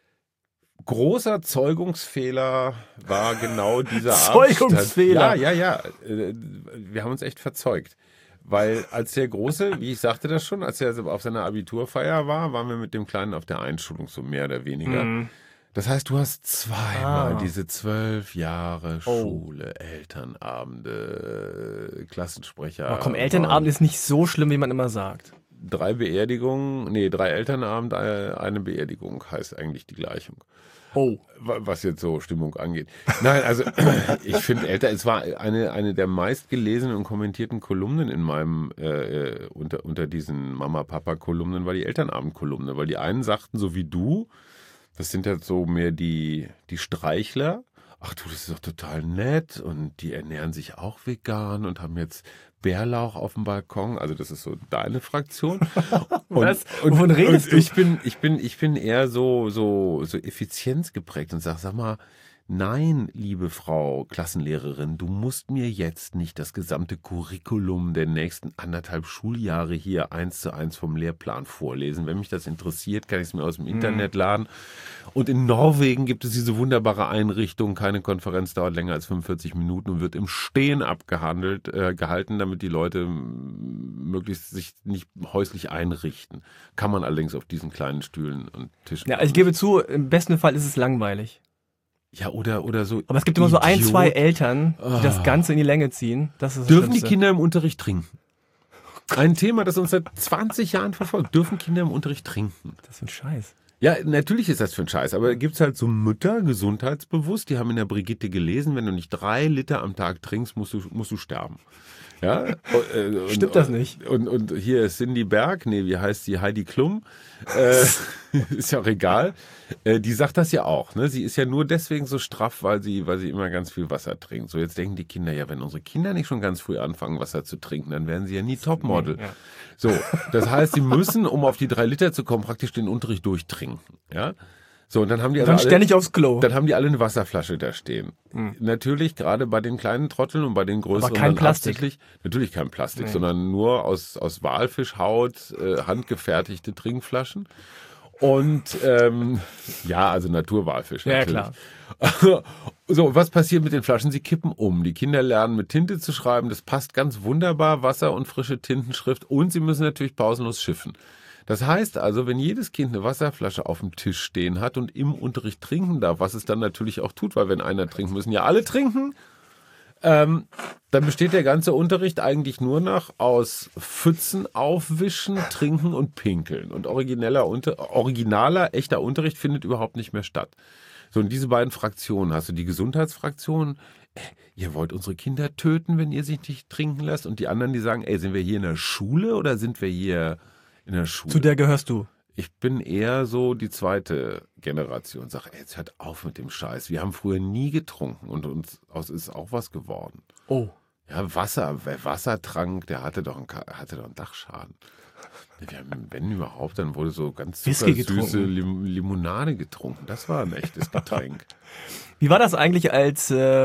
Speaker 2: Großer Zeugungsfehler war genau dieser
Speaker 1: Zeugungsfehler?
Speaker 2: Ja. Wir haben uns echt verzeugt. Weil als der Große, wie ich sagte das schon, als er auf seiner Abiturfeier war, waren wir mit dem Kleinen auf der Einschulung, so mehr oder weniger.
Speaker 1: Mhm.
Speaker 2: Das heißt, du hast zweimal diese 12 Jahre Schule, Elternabende, Klassensprecher.
Speaker 1: Aber komm, Elternabend ist nicht so schlimm, wie man immer sagt.
Speaker 2: 3 Beerdigungen, 3 Elternabende, eine Beerdigung heißt eigentlich die Gleichung.
Speaker 1: Oh.
Speaker 2: Was jetzt so Stimmung angeht. Nein, also ich finde es war eine der meistgelesenen und kommentierten Kolumnen in meinem, unter diesen Mama-Papa-Kolumnen war die Elternabend-Kolumne, weil die einen sagten, so wie du, das sind halt so mehr die Streichler. Ach du, das ist doch total nett und die ernähren sich auch vegan und haben jetzt Bärlauch auf dem Balkon. Also das ist so deine Fraktion.
Speaker 1: Was? Wovon redest du?
Speaker 2: Ich bin eher so effizienzgeprägt und sag mal, nein, liebe Frau Klassenlehrerin, du musst mir jetzt nicht das gesamte Curriculum der nächsten 1,5 Schuljahre hier 1:1 vom Lehrplan vorlesen. Wenn mich das interessiert, kann ich es mir aus dem Internet laden. Und in Norwegen gibt es diese wunderbare Einrichtung. Keine Konferenz dauert länger als 45 Minuten und wird im Stehen gehalten, damit die Leute möglichst sich nicht häuslich einrichten. Kann man allerdings auf diesen kleinen Stühlen und Tischen.
Speaker 1: Ja, ich gebe zu, im besten Fall ist es langweilig.
Speaker 2: Ja, oder so.
Speaker 1: Aber es gibt immer so 1, 2
Speaker 2: Idiot.
Speaker 1: Eltern, die das Ganze in die Länge ziehen. Das ist das
Speaker 2: Dürfen die
Speaker 1: Schlimmste.
Speaker 2: Kinder im Unterricht trinken? Ein Thema, das uns seit 20 Jahren verfolgt. Dürfen Kinder im Unterricht trinken?
Speaker 1: Das ist ein Scheiß.
Speaker 2: Ja, natürlich ist das für ein Scheiß, aber gibt es halt so Mütter, gesundheitsbewusst, die haben in der Brigitte gelesen, wenn du nicht 3 Liter am Tag trinkst, musst du sterben. Ja?
Speaker 1: Stimmt das nicht?
Speaker 2: Und hier ist Cindy Berg, wie heißt sie? Heidi Klum. Ist ja auch egal. Die sagt das ja auch. Ne? Sie ist ja nur deswegen so straff, weil sie immer ganz viel Wasser trinkt. So, jetzt denken die Kinder, ja, wenn unsere Kinder nicht schon ganz früh anfangen, Wasser zu trinken, dann werden sie ja nie Topmodel.
Speaker 1: Ja.
Speaker 2: So, das heißt, sie müssen, um auf die 3 Liter zu kommen, praktisch den Unterricht durchtrinken. Ja? So, und dann haben die
Speaker 1: Dann ständig aufs Klo.
Speaker 2: Dann haben die alle eine Wasserflasche da stehen. Natürlich, gerade bei den kleinen Trotteln und bei den größeren.
Speaker 1: Aber kein
Speaker 2: dann
Speaker 1: Plastik.
Speaker 2: Natürlich kein Plastik,
Speaker 1: Nee.
Speaker 2: sondern nur aus Walfischhaut handgefertigte Trinkflaschen. Und also Naturwalfisch
Speaker 1: Ja,
Speaker 2: natürlich.
Speaker 1: klar.
Speaker 2: So, was passiert mit den Flaschen? Sie kippen um. Die Kinder lernen mit Tinte zu schreiben. Das passt ganz wunderbar. Wasser und frische Tintenschrift. Und sie müssen natürlich pausenlos schiffen. Das heißt also, wenn jedes Kind eine Wasserflasche auf dem Tisch stehen hat und im Unterricht trinken darf, was es dann natürlich auch tut, weil wenn einer trinkt, müssen ja alle trinken, dann besteht der ganze Unterricht eigentlich nur noch aus Pfützen aufwischen, trinken und pinkeln. Und originaler, echter Unterricht findet überhaupt nicht mehr statt. So, und diese beiden Fraktionen, hast du die Gesundheitsfraktion, ihr wollt unsere Kinder töten, wenn ihr sie nicht trinken lasst, und die anderen, die sagen, sind wir hier in der Schule oder sind wir hier in der Schule?
Speaker 1: Zu der gehörst du.
Speaker 2: Ich bin eher so die zweite Generation. Sag, jetzt hört auf mit dem Scheiß. Wir haben früher nie getrunken und uns ist auch was geworden.
Speaker 1: Oh.
Speaker 2: Ja, wer Wasser trank, der hatte doch einen Dachschaden. Wir haben, wenn überhaupt, dann wurde so ganz
Speaker 1: Whisky
Speaker 2: süße Limonade getrunken. Das war ein echtes Getränk.
Speaker 1: Wie war das eigentlich, als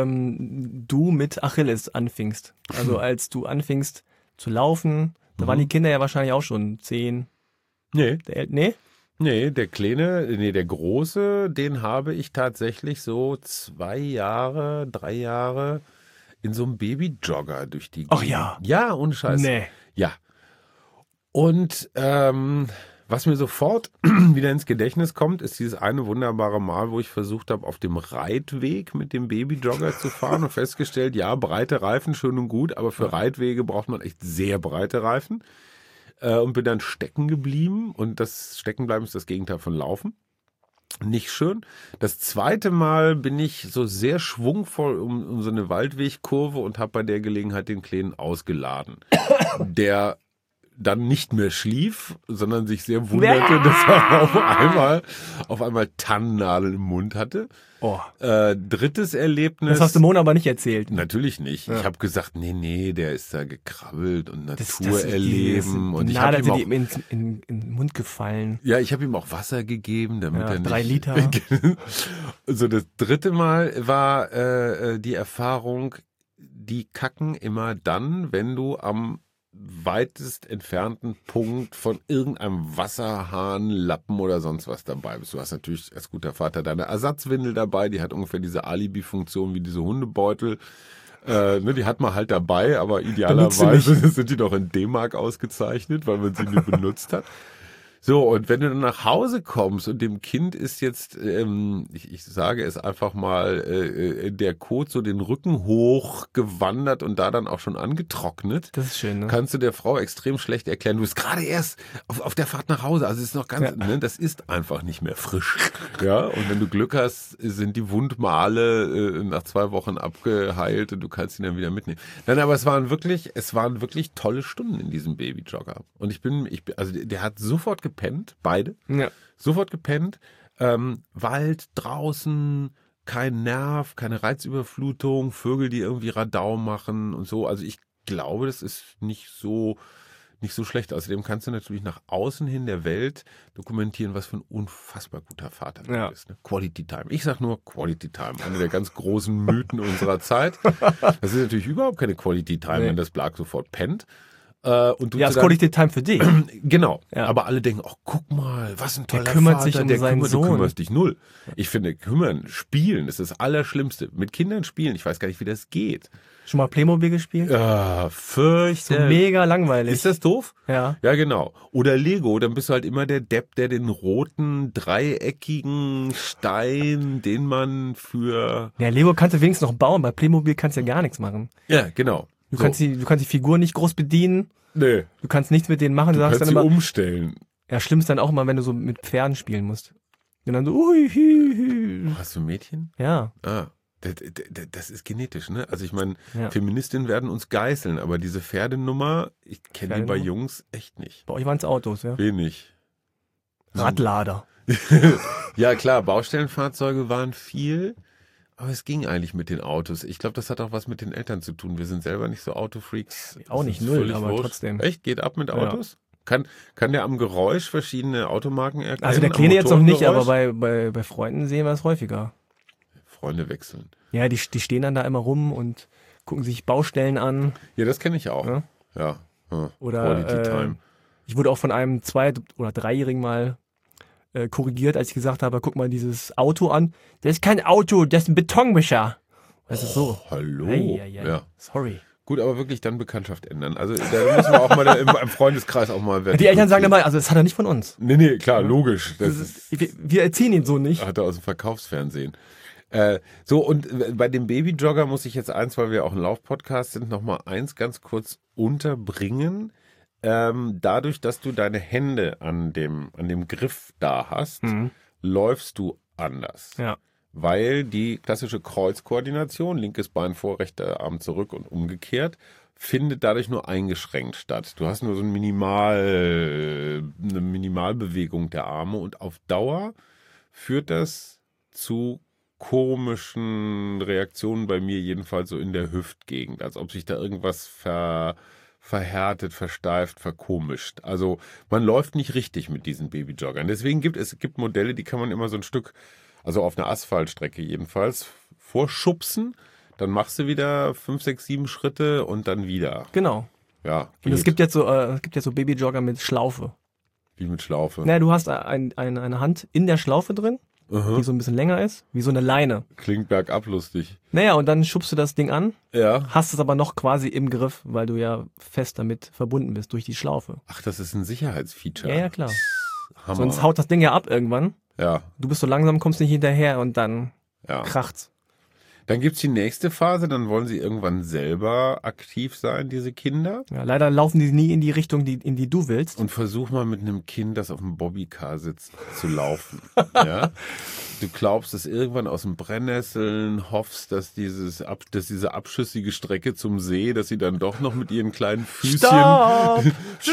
Speaker 1: du mit Achilles anfingst? Also als du anfingst zu laufen, da waren die Kinder ja wahrscheinlich auch schon 10.
Speaker 2: Nee.
Speaker 1: Nee?
Speaker 2: Der Große, den habe ich tatsächlich so 2 Jahre, 3 Jahre in so einem Babyjogger durch die Gegend.
Speaker 1: Ach ja.
Speaker 2: Ja, ohne Scheiß.
Speaker 1: Nee.
Speaker 2: Ja. Und Was mir sofort wieder ins Gedächtnis kommt, ist dieses eine wunderbare Mal, wo ich versucht habe, auf dem Reitweg mit dem Babyjogger zu fahren und festgestellt, ja, breite Reifen, schön und gut, aber für Reitwege braucht man echt sehr breite Reifen. Und bin dann stecken geblieben und das Steckenbleiben ist das Gegenteil von Laufen. Nicht schön. Das zweite Mal bin ich so sehr schwungvoll um so eine Waldwegkurve und habe bei der Gelegenheit den Kleinen ausgeladen, der dann nicht mehr schlief, sondern sich sehr wunderte, dass er auf einmal Tannennadeln im Mund hatte.
Speaker 1: Oh.
Speaker 2: Drittes Erlebnis.
Speaker 1: Das hast du Mona aber nicht erzählt.
Speaker 2: Natürlich nicht.
Speaker 1: Ja.
Speaker 2: Ich habe gesagt, nee, der ist da gekrabbelt und
Speaker 1: Das
Speaker 2: Natur erleben. Und ich
Speaker 1: habe
Speaker 2: habe ihm
Speaker 1: ihm
Speaker 2: auch,
Speaker 1: in den Mund gefallen.
Speaker 2: ja, ich habe ihm auch Wasser gegeben, damit
Speaker 1: Ja,
Speaker 2: er nicht
Speaker 1: 3 Liter.
Speaker 2: So, das dritte Mal war die Erfahrung, die kacken immer dann, wenn du am weitest entfernten Punkt von irgendeinem Wasserhahn, Lappen oder sonst was dabei bist. Du hast natürlich als guter Vater deine Ersatzwindel dabei, die hat ungefähr diese Alibi-Funktion wie diese Hundebeutel. Die hat man halt dabei, aber idealerweise sind die doch in D-Mark ausgezeichnet, weil man sie nie benutzt hat. So, und wenn du dann nach Hause kommst und dem Kind ist jetzt, ich sage es einfach mal, der Kot so den Rücken hochgewandert und da dann auch schon angetrocknet,
Speaker 1: Das ist schön, ne?
Speaker 2: kannst du der Frau extrem schlecht erklären. Du bist gerade erst auf der Fahrt nach Hause, also es ist noch ganz, das ist einfach nicht mehr frisch. Ja, und wenn du Glück hast, sind die Wundmale nach 2 Wochen abgeheilt und du kannst ihn dann wieder mitnehmen. Nein, aber es waren wirklich tolle Stunden in diesem Babyjogger. Und also der hat sofort gepennt, beide.
Speaker 1: Ja.
Speaker 2: Sofort gepennt. Wald, draußen, kein Nerv, keine Reizüberflutung, Vögel, die irgendwie Radau machen und so. Also ich glaube, das ist nicht so schlecht. Außerdem kannst du natürlich nach außen hin der Welt dokumentieren, was für ein unfassbar guter Vater du bist. Ne? Quality Time. Ich sag nur Quality Time. Einer der ganz großen Mythen unserer Zeit. Das ist natürlich überhaupt keine Quality Time, wenn das Blag sofort pennt. Und
Speaker 1: Ja, es Quality Time für dich.
Speaker 2: Genau,
Speaker 1: Ja.
Speaker 2: aber alle denken, oh, guck mal, was ein toller
Speaker 1: Der kümmert
Speaker 2: Vater,
Speaker 1: sich um seinen Sohn.
Speaker 2: Du kümmerst dich null. Ich finde, spielen ist das Allerschlimmste. Mit Kindern spielen, ich weiß gar nicht, wie das geht.
Speaker 1: Schon mal Playmobil gespielt? So
Speaker 2: Fürchterlich.
Speaker 1: mega langweilig.
Speaker 2: Ist das doof?
Speaker 1: Ja.
Speaker 2: Ja, genau. Oder Lego, dann bist du halt immer der Depp, der den roten, dreieckigen Stein, den man für...
Speaker 1: Ja, Lego kannst du wenigstens noch bauen, bei Playmobil kannst du ja gar nichts machen.
Speaker 2: Ja, genau.
Speaker 1: Du kannst die Figur nicht groß bedienen.
Speaker 2: Nee,
Speaker 1: Du kannst nichts mit denen machen. Du sagst
Speaker 2: kannst
Speaker 1: dann
Speaker 2: sie
Speaker 1: immer,
Speaker 2: umstellen.
Speaker 1: ja, schlimm ist dann auch immer, wenn du so mit Pferden spielen musst. Und dann so, ui, hi, hi.
Speaker 2: Hast du ein Mädchen?
Speaker 1: Ja.
Speaker 2: Ah, das ist genetisch, ne? Also ich meine,
Speaker 1: Ja.
Speaker 2: Feministinnen werden uns geißeln, aber diese Pferdenummer, ich kenne die bei
Speaker 1: Pferdenummer?
Speaker 2: Jungs echt nicht.
Speaker 1: Bei euch waren es Autos, ja.
Speaker 2: Wenig.
Speaker 1: Radlader.
Speaker 2: Ja klar, Baustellenfahrzeuge waren viel, aber es ging eigentlich mit den Autos. Ich glaube, das hat auch was mit den Eltern zu tun. Wir sind selber nicht so Autofreaks.
Speaker 1: Auch
Speaker 2: Das
Speaker 1: nicht
Speaker 2: ist
Speaker 1: null,
Speaker 2: völlig
Speaker 1: aber
Speaker 2: wurscht.
Speaker 1: trotzdem.
Speaker 2: Echt? Geht ab mit Autos? Kann der am Geräusch verschiedene Automarken erkennen?
Speaker 1: Also der
Speaker 2: am
Speaker 1: Kleine jetzt noch nicht, aber
Speaker 2: Motorengeräusch?
Speaker 1: bei Freunden sehen wir es häufiger.
Speaker 2: Freunde wechseln.
Speaker 1: Ja, die stehen dann da immer rum und gucken sich Baustellen an.
Speaker 2: Ja, das kenne ich auch.
Speaker 1: Ja.
Speaker 2: Ja.
Speaker 1: Oder
Speaker 2: Quality Time.
Speaker 1: ich wurde auch von einem 2- oder 3-Jährigen mal korrigiert, als ich gesagt habe, guck mal dieses Auto an. Das ist kein Auto, das ist ein Betonmischer. Das ist so.
Speaker 2: Hallo.
Speaker 1: Ei.
Speaker 2: Ja.
Speaker 1: Sorry.
Speaker 2: Gut, aber wirklich dann Bekanntschaft ändern. Also da müssen wir auch mal im Freundeskreis auch mal
Speaker 1: Die Eltern sagen immer, also das hat er nicht von uns.
Speaker 2: Nee, klar, logisch. Das
Speaker 1: Das ist, wir erziehen ihn so nicht.
Speaker 2: hat er aus dem Verkaufsfernsehen. Und bei dem Babyjogger muss ich jetzt weil wir auch ein Laufpodcast sind, nochmal eins ganz kurz unterbringen. Dadurch, dass du deine Hände an dem Griff da hast, läufst du anders.
Speaker 1: Ja.
Speaker 2: Weil die klassische Kreuzkoordination, linkes Bein vor, rechter Arm zurück und umgekehrt, findet dadurch nur eingeschränkt statt. Du hast nur so eine Minimalbewegung der Arme und auf Dauer führt das zu komischen Reaktionen bei mir, jedenfalls so in der Hüftgegend, als ob sich da irgendwas verhärtet, versteift, verkomischt. Also man läuft nicht richtig mit diesen Babyjoggern. Deswegen gibt es Modelle, die kann man immer so ein Stück, also auf einer Asphaltstrecke jedenfalls, vorschubsen. Dann machst du wieder 5, 6, 7 Schritte und dann wieder.
Speaker 1: Genau.
Speaker 2: Ja.
Speaker 1: Und es gibt jetzt so Babyjogger mit Schlaufe.
Speaker 2: Wie mit Schlaufe.
Speaker 1: Naja, du hast eine Hand in der Schlaufe drin, die so ein bisschen länger ist, wie so eine Leine.
Speaker 2: Klingt bergab lustig.
Speaker 1: Naja, und dann schubst du das Ding an,
Speaker 2: Ja.
Speaker 1: hast es aber noch quasi im Griff, weil du ja fest damit verbunden bist durch die Schlaufe.
Speaker 2: Ach, das ist ein Sicherheitsfeature.
Speaker 1: Ja, klar.
Speaker 2: Hammer.
Speaker 1: Sonst haut das Ding ja ab irgendwann.
Speaker 2: Ja,
Speaker 1: Du bist so langsam, kommst nicht hinterher und dann
Speaker 2: ja.
Speaker 1: kracht's.
Speaker 2: Dann gibt es die nächste Phase, dann wollen sie irgendwann selber aktiv sein, diese Kinder.
Speaker 1: Ja, leider laufen die nie in die Richtung, in die du willst.
Speaker 2: Und versuch mal mit einem Kind, das auf dem Bobbycar sitzt, zu laufen. Ja? Du glaubst es irgendwann aus dem Brennnesseln, hoffst, dass diese abschüssige Strecke zum See, dass sie dann doch noch mit ihren kleinen Füßchen...
Speaker 1: Stopp!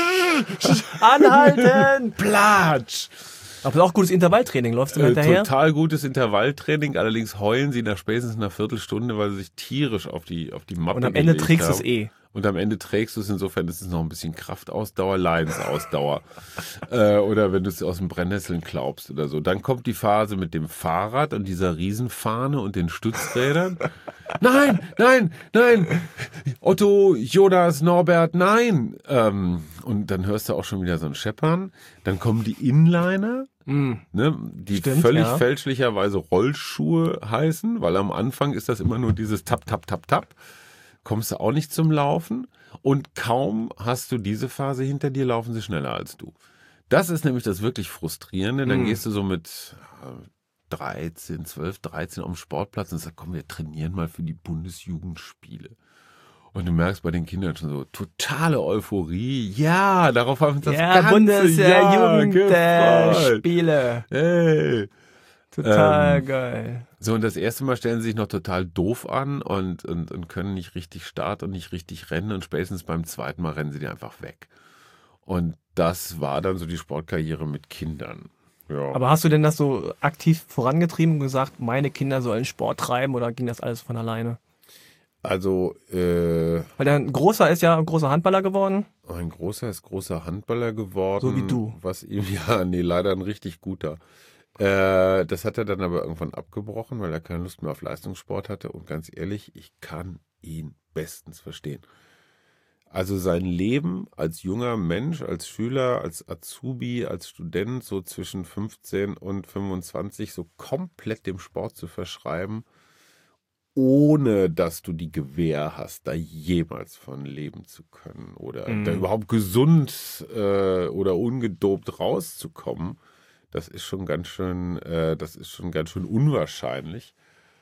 Speaker 1: Anhalten!
Speaker 2: Platsch!
Speaker 1: Aber das ist auch gutes Intervalltraining. Läufst du hinterher?
Speaker 2: Total gutes Intervalltraining, allerdings heulen sie nach spätestens einer Viertelstunde, weil sie sich tierisch auf die Mappe
Speaker 1: Und am Ende
Speaker 2: gelegt
Speaker 1: trägst du
Speaker 2: haben.
Speaker 1: es eh.
Speaker 2: Und am Ende trägst du es, insofern ist es noch ein bisschen Kraftausdauer, Leidensausdauer. Oder wenn du es aus den Brennnesseln glaubst oder so. Dann kommt die Phase mit dem Fahrrad und dieser Riesenfahne und den Stützrädern. Nein, nein, nein! Otto, Jonas, Norbert, nein! Und dann hörst du auch schon wieder so ein Scheppern. Dann kommen die Inliner. Ne, die
Speaker 1: Stimmt,
Speaker 2: völlig
Speaker 1: ja.
Speaker 2: fälschlicherweise Rollschuhe heißen, weil am Anfang ist das immer nur dieses Tap, Tap, Tap, Tap. Kommst du auch nicht zum Laufen und kaum hast du diese Phase hinter dir, laufen sie schneller als du. Das ist nämlich das wirklich Frustrierende. Dann gehst du so mit 12, 13 auf den Sportplatz und sagst, komm, wir trainieren mal für die Bundesjugendspiele. Und du merkst bei den Kindern schon so totale Euphorie. Ja, darauf haben wir uns das ganze Jahr gefreut.
Speaker 1: Jugendspiele.
Speaker 2: Hey.
Speaker 1: Total geil.
Speaker 2: So, und das erste Mal stellen sie sich noch total doof an und können nicht richtig starten und nicht richtig rennen. Und spätestens beim zweiten Mal rennen sie dir einfach weg. Und das war dann so die Sportkarriere mit Kindern. Ja.
Speaker 1: Aber hast du denn das so aktiv vorangetrieben und gesagt, meine Kinder sollen Sport treiben oder ging das alles von alleine?
Speaker 2: Also,
Speaker 1: Weil dein Großer ist ja ein großer Handballer geworden.
Speaker 2: ein Großer ist großer Handballer geworden.
Speaker 1: So wie du.
Speaker 2: Was ihm, ja, nee, leider ein richtig guter. Das hat er dann aber irgendwann abgebrochen, weil er keine Lust mehr auf Leistungssport hatte. Und ganz ehrlich, ich kann ihn bestens verstehen. Also sein Leben als junger Mensch, als Schüler, als Azubi, als Student, so zwischen 15 und 25, so komplett dem Sport zu verschreiben, ohne dass du die Gewähr hast, da jemals von leben zu können oder da überhaupt gesund oder ungedopt rauszukommen. Das ist schon ganz schön unwahrscheinlich.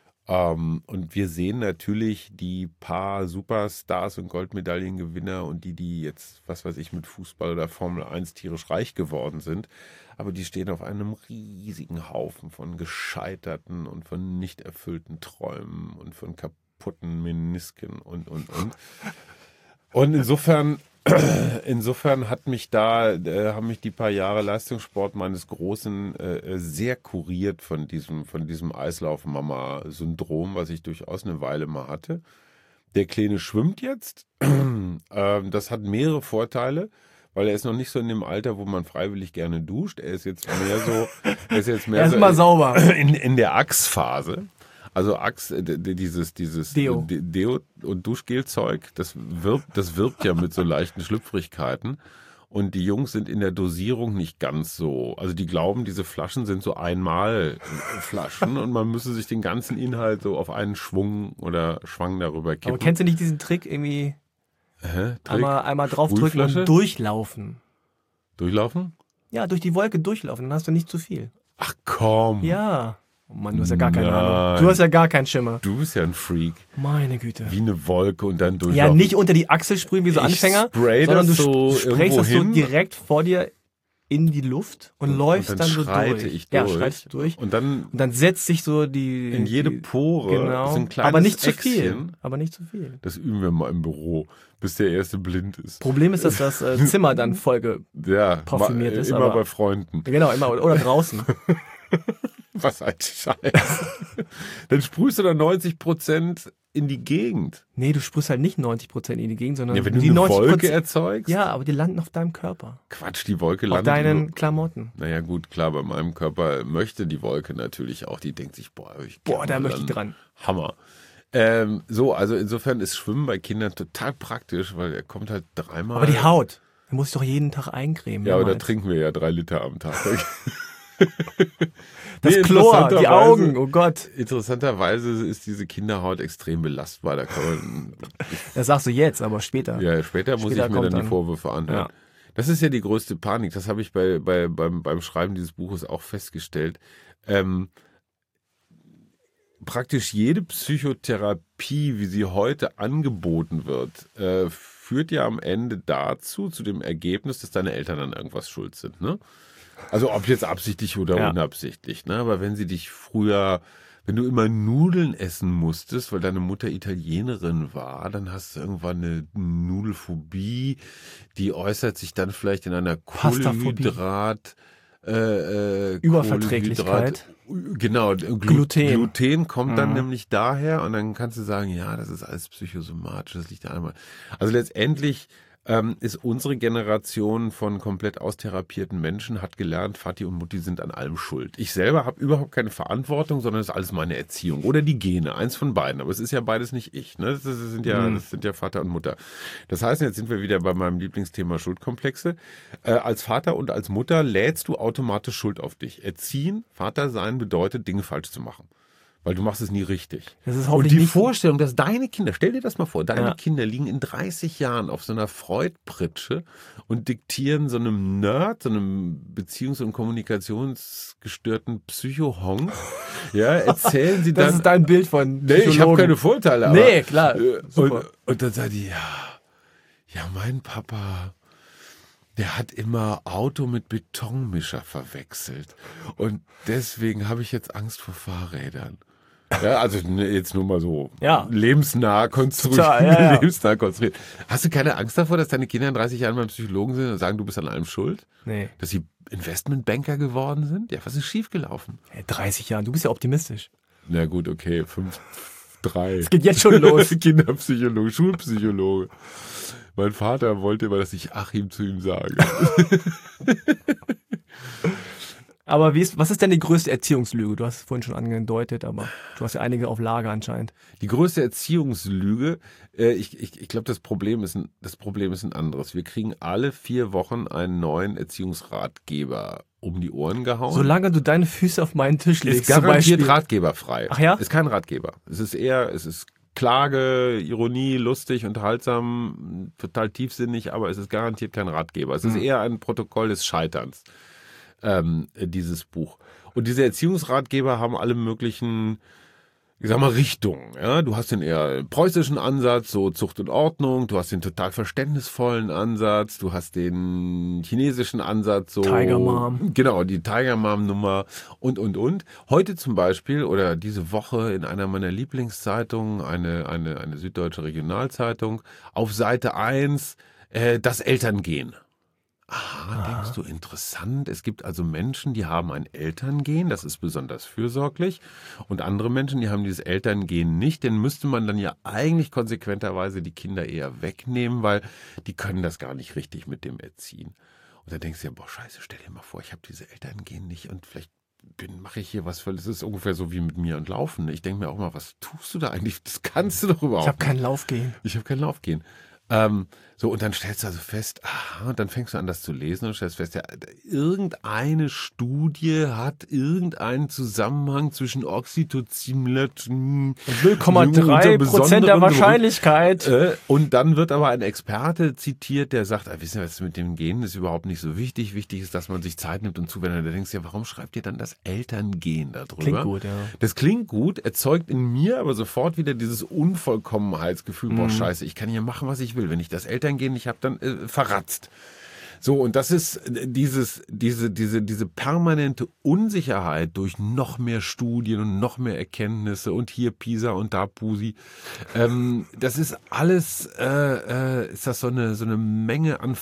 Speaker 2: Und wir sehen natürlich die paar Superstars und Goldmedaillengewinner und die jetzt, was weiß ich, mit Fußball oder Formel 1 tierisch reich geworden sind. Aber die stehen auf einem riesigen Haufen von gescheiterten und von nicht erfüllten Träumen und von kaputten Menisken und. Und insofern haben mich die paar Jahre Leistungssport meines Großen sehr kuriert von diesem Eislauf-Mama-Syndrom, was ich durchaus eine Weile mal hatte. Der Kleine schwimmt jetzt. Das hat mehrere Vorteile, weil er ist noch nicht so in dem Alter, wo man freiwillig gerne duscht. Er ist jetzt mehr so,
Speaker 1: Erstmal sauber.
Speaker 2: in der Achsphase. Also dieses
Speaker 1: Deo.
Speaker 2: Deo und Duschgelzeug, das wirkt ja mit so leichten Schlüpfrigkeiten. Und die Jungs sind in der Dosierung nicht ganz so. Also die glauben, diese Flaschen sind so einmal Flaschen und man müsse sich den ganzen Inhalt so auf einen Schwung oder Schwang darüber kippen.
Speaker 1: Aber kennst du nicht diesen Trick irgendwie einmal draufdrücken
Speaker 2: Sprühflasche?
Speaker 1: und durchlaufen?
Speaker 2: Durchlaufen?
Speaker 1: Ja, durch die Wolke durchlaufen, dann hast du nicht zu viel.
Speaker 2: Ach komm.
Speaker 1: Ja. Oh Mann, du hast ja gar keine
Speaker 2: Nein.
Speaker 1: Ahnung. Du hast ja gar keinen Schimmer.
Speaker 2: Du bist ja ein Freak.
Speaker 1: Meine Güte.
Speaker 2: Wie eine Wolke und dann durchlaufen.
Speaker 1: Ja, nicht unter die Achsel sprühen wie so Anfänger,
Speaker 2: spray
Speaker 1: sondern du
Speaker 2: das so
Speaker 1: sprayst das so
Speaker 2: irgendwo hin.
Speaker 1: direkt vor dir in die Luft und läufst
Speaker 2: und
Speaker 1: dann so
Speaker 2: schreite
Speaker 1: durch.
Speaker 2: ich
Speaker 1: Ja,
Speaker 2: durch.
Speaker 1: schreitest du durch.
Speaker 2: Und dann
Speaker 1: Und dann setzt sich so die...
Speaker 2: in jede Pore
Speaker 1: Genau.
Speaker 2: ist ein kleines
Speaker 1: Aber nicht zu viel.
Speaker 2: Äxchen.
Speaker 1: Aber nicht zu viel.
Speaker 2: Das üben wir mal im Büro, bis der Erste blind ist.
Speaker 1: Problem ist, dass das Zimmer dann voll
Speaker 2: Ja,
Speaker 1: parfümiert ist,
Speaker 2: immer
Speaker 1: aber-
Speaker 2: bei Freunden.
Speaker 1: genau, immer oder draußen.
Speaker 2: Was ein Scheiß. Dann sprühst du da 90% in die Gegend.
Speaker 1: Nee, du sprühst halt nicht 90% in die Gegend, sondern
Speaker 2: Ja, wenn du
Speaker 1: die
Speaker 2: eine
Speaker 1: 90%.
Speaker 2: Wolke erzeugst.
Speaker 1: Ja, aber die landen auf deinem Körper.
Speaker 2: Quatsch, die Wolke
Speaker 1: Auf
Speaker 2: landet.
Speaker 1: deinen Klamotten.
Speaker 2: Naja, gut, klar, bei meinem Körper möchte die Wolke natürlich auch. Die denkt sich, boah,
Speaker 1: Da möchte ich dran.
Speaker 2: Hammer. Also insofern ist Schwimmen bei Kindern total praktisch, weil er kommt halt dreimal.
Speaker 1: Aber die Haut, da muss ich doch jeden Tag eincremen.
Speaker 2: Ja, aber da
Speaker 1: mehrmals.
Speaker 2: trinken wir ja 3 Liter am Tag.
Speaker 1: Das
Speaker 2: Nee,
Speaker 1: Chlor, die
Speaker 2: interessanterweise-
Speaker 1: Augen, oh Gott.
Speaker 2: Interessanterweise ist diese Kinderhaut extrem belastbar. Da kann man,
Speaker 1: Das sagst du jetzt, aber später.
Speaker 2: ja, später muss
Speaker 1: Später
Speaker 2: ich mir dann
Speaker 1: kommt
Speaker 2: die
Speaker 1: dann-
Speaker 2: Vorwürfe anhören.
Speaker 1: Ja.
Speaker 2: Das ist ja die größte Panik. Das habe ich beim Schreiben dieses Buches auch festgestellt. Praktisch jede Psychotherapie, wie sie heute angeboten wird, führt ja am Ende dazu, zu dem Ergebnis, dass deine Eltern an irgendwas schuld sind. Ne? Also ob jetzt absichtlich oder unabsichtlich. Ne? Aber wenn du immer Nudeln essen musstest, weil deine Mutter Italienerin war, dann hast du irgendwann eine Nudelphobie, die äußert sich dann vielleicht in einer Kohlenhydrat...
Speaker 1: Überverträglichkeit.
Speaker 2: Genau, Gluten kommt dann nämlich daher und dann kannst du sagen, ja, das ist alles psychosomatisch, das liegt da einmal. Also letztendlich ist unsere Generation von komplett austherapierten Menschen, hat gelernt, Vati und Mutti sind an allem schuld. Ich selber habe überhaupt keine Verantwortung, sondern es ist alles meine Erziehung oder die Gene, eins von beiden. Aber es ist ja beides nicht ich. Ne? Das sind ja Vater und Mutter. Das heißt, jetzt sind wir wieder bei meinem Lieblingsthema Schuldkomplexe. Als Vater und als Mutter lädst du automatisch Schuld auf dich. Erziehen, Vater sein bedeutet, Dinge falsch zu machen. Weil du machst es nie richtig.
Speaker 1: Das ist
Speaker 2: und die Vorstellung, dass deine Kinder, stell dir das mal vor, deine Kinder liegen in 30 Jahren auf so einer Freud-Pritsche und diktieren so einem Nerd, so einem beziehungs- und kommunikationsgestörten Psycho-Honk, erzählen sie dann...
Speaker 1: Das ist dein Bild von Psychologen.
Speaker 2: Nee, ich habe keine Vorteile. Aber,
Speaker 1: nee, klar. Super.
Speaker 2: Und dann sagt die, mein Papa... Der hat immer Auto mit Betonmischer verwechselt. Und deswegen habe ich jetzt Angst vor Fahrrädern. Ja, also jetzt nur mal so lebensnah konstruiert. Lebensnah konstruiert. Hast du keine Angst davor, dass deine Kinder in 30 Jahren beim Psychologen sind und sagen, du bist an allem schuld?
Speaker 1: Nee.
Speaker 2: Dass sie Investmentbanker geworden sind? Ja, was ist schiefgelaufen?
Speaker 1: 30 Jahre, du bist ja optimistisch.
Speaker 2: Na gut, okay, 3.
Speaker 1: Es geht jetzt schon los.
Speaker 2: Kinderpsychologe, Schulpsychologe. Mein Vater wollte immer, dass ich Achim zu ihm sage.
Speaker 1: Aber was ist denn die größte Erziehungslüge? Du hast es vorhin schon angedeutet, aber du hast ja einige auf Lager anscheinend.
Speaker 2: Die größte Erziehungslüge, ich glaube, das Problem ist ein anderes. Wir kriegen alle 4 Wochen einen neuen Erziehungsratgeber um die Ohren gehauen.
Speaker 1: Solange du deine Füße auf meinen Tisch legst.
Speaker 2: Ist garantiert ratgeberfrei.
Speaker 1: Ach ja?
Speaker 2: Ist kein Ratgeber. Es ist Klage, Ironie, lustig, unterhaltsam, total tiefsinnig, aber es ist garantiert kein Ratgeber. Es ist eher ein Protokoll des Scheiterns, dieses Buch. Und diese Erziehungsratgeber haben alle möglichen, ich sag mal, Richtungen. Ja? Du hast den eher preußischen Ansatz, so Zucht und Ordnung. Du hast den total verständnisvollen Ansatz. Du hast den chinesischen Ansatz, so
Speaker 1: Tiger Mom.
Speaker 2: Genau, die Tiger Mom Nummer und. Heute zum Beispiel oder diese Woche in einer meiner Lieblingszeitungen, eine süddeutsche Regionalzeitung, auf Seite 1 das Elterngehen. Aha, denkst du, interessant. Es gibt also Menschen, die haben ein Elterngen, das ist besonders fürsorglich. Und andere Menschen, die haben dieses Elterngen nicht. Den müsste man dann ja eigentlich konsequenterweise die Kinder eher wegnehmen, weil die können das gar nicht richtig mit dem erziehen. Und dann denkst du ja, boah, scheiße, stell dir mal vor, ich habe diese Elterngen nicht und vielleicht mache ich hier was, weil es ist ungefähr so wie mit mir und Laufen. Ich denke mir auch mal, was tust du da eigentlich? Das kannst du doch überhaupt nicht.
Speaker 1: Ich habe kein Laufgehen.
Speaker 2: Ich habe kein Laufgehen. So, und dann stellst du also fest, und dann fängst du an, das zu lesen und stellst fest, ja, irgendeine Studie hat irgendeinen Zusammenhang zwischen Oxytocin und
Speaker 1: 0,3% der Wahrscheinlichkeit.
Speaker 2: Und dann wird aber ein Experte zitiert, der sagt, wissen wir, was mit dem Gen ist überhaupt nicht so wichtig. Wichtig ist, dass man sich Zeit nimmt und zuwendet. Da denkst du ja, warum schreibt ihr dann das Elterngen da drüber?
Speaker 1: Klingt gut, ja.
Speaker 2: Das klingt gut, erzeugt in mir aber sofort wieder dieses Unvollkommenheitsgefühl, boah, scheiße, ich kann hier machen, was ich will. Wenn ich das Elterngehen nicht habe, dann verratzt. So, und das ist diese permanente Unsicherheit durch noch mehr Studien und noch mehr Erkenntnisse und hier Pisa und da Pusi. Das ist alles, ist das so eine Menge an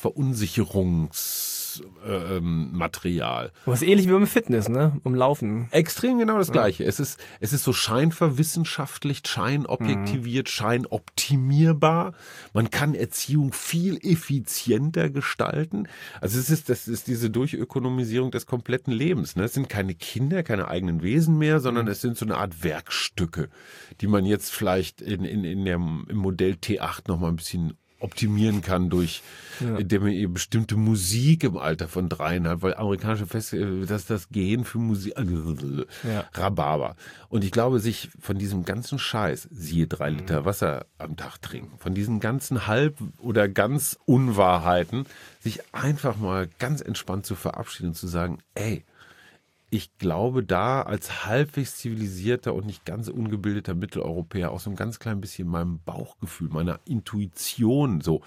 Speaker 2: Verunsicherungsmaterial.
Speaker 1: Was ähnlich wie beim Fitness, ne? Um Laufen.
Speaker 2: Extrem genau das Gleiche. Es ist so scheinverwissenschaftlicht, scheinobjektiviert, scheinoptimierbar. Man kann Erziehung viel effizienter gestalten. Also das ist diese Durchökonomisierung des kompletten Lebens. Ne? Es sind keine Kinder, keine eigenen Wesen mehr, sondern es sind so eine Art Werkstücke, die man jetzt vielleicht im Modell T8 noch mal ein bisschen optimieren kann indem man eben bestimmte Musik im Alter von 3,5, weil amerikanische Feste, das Gehen für Musik, Rhabarber. Und ich glaube, sich von diesem ganzen Scheiß, siehe 3 Liter Wasser am Tag trinken, von diesen ganzen Halb- oder ganz Unwahrheiten, sich einfach mal ganz entspannt zu verabschieden und zu sagen, ey, ich glaube, da als halbwegs zivilisierter und nicht ganz ungebildeter Mitteleuropäer auch so ein ganz klein bisschen meinem Bauchgefühl, meiner Intuition so.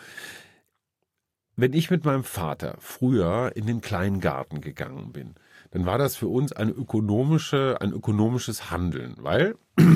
Speaker 2: Wenn ich mit meinem Vater früher in den kleinen Garten gegangen bin, dann war das für uns ein ökonomisches Handeln, weil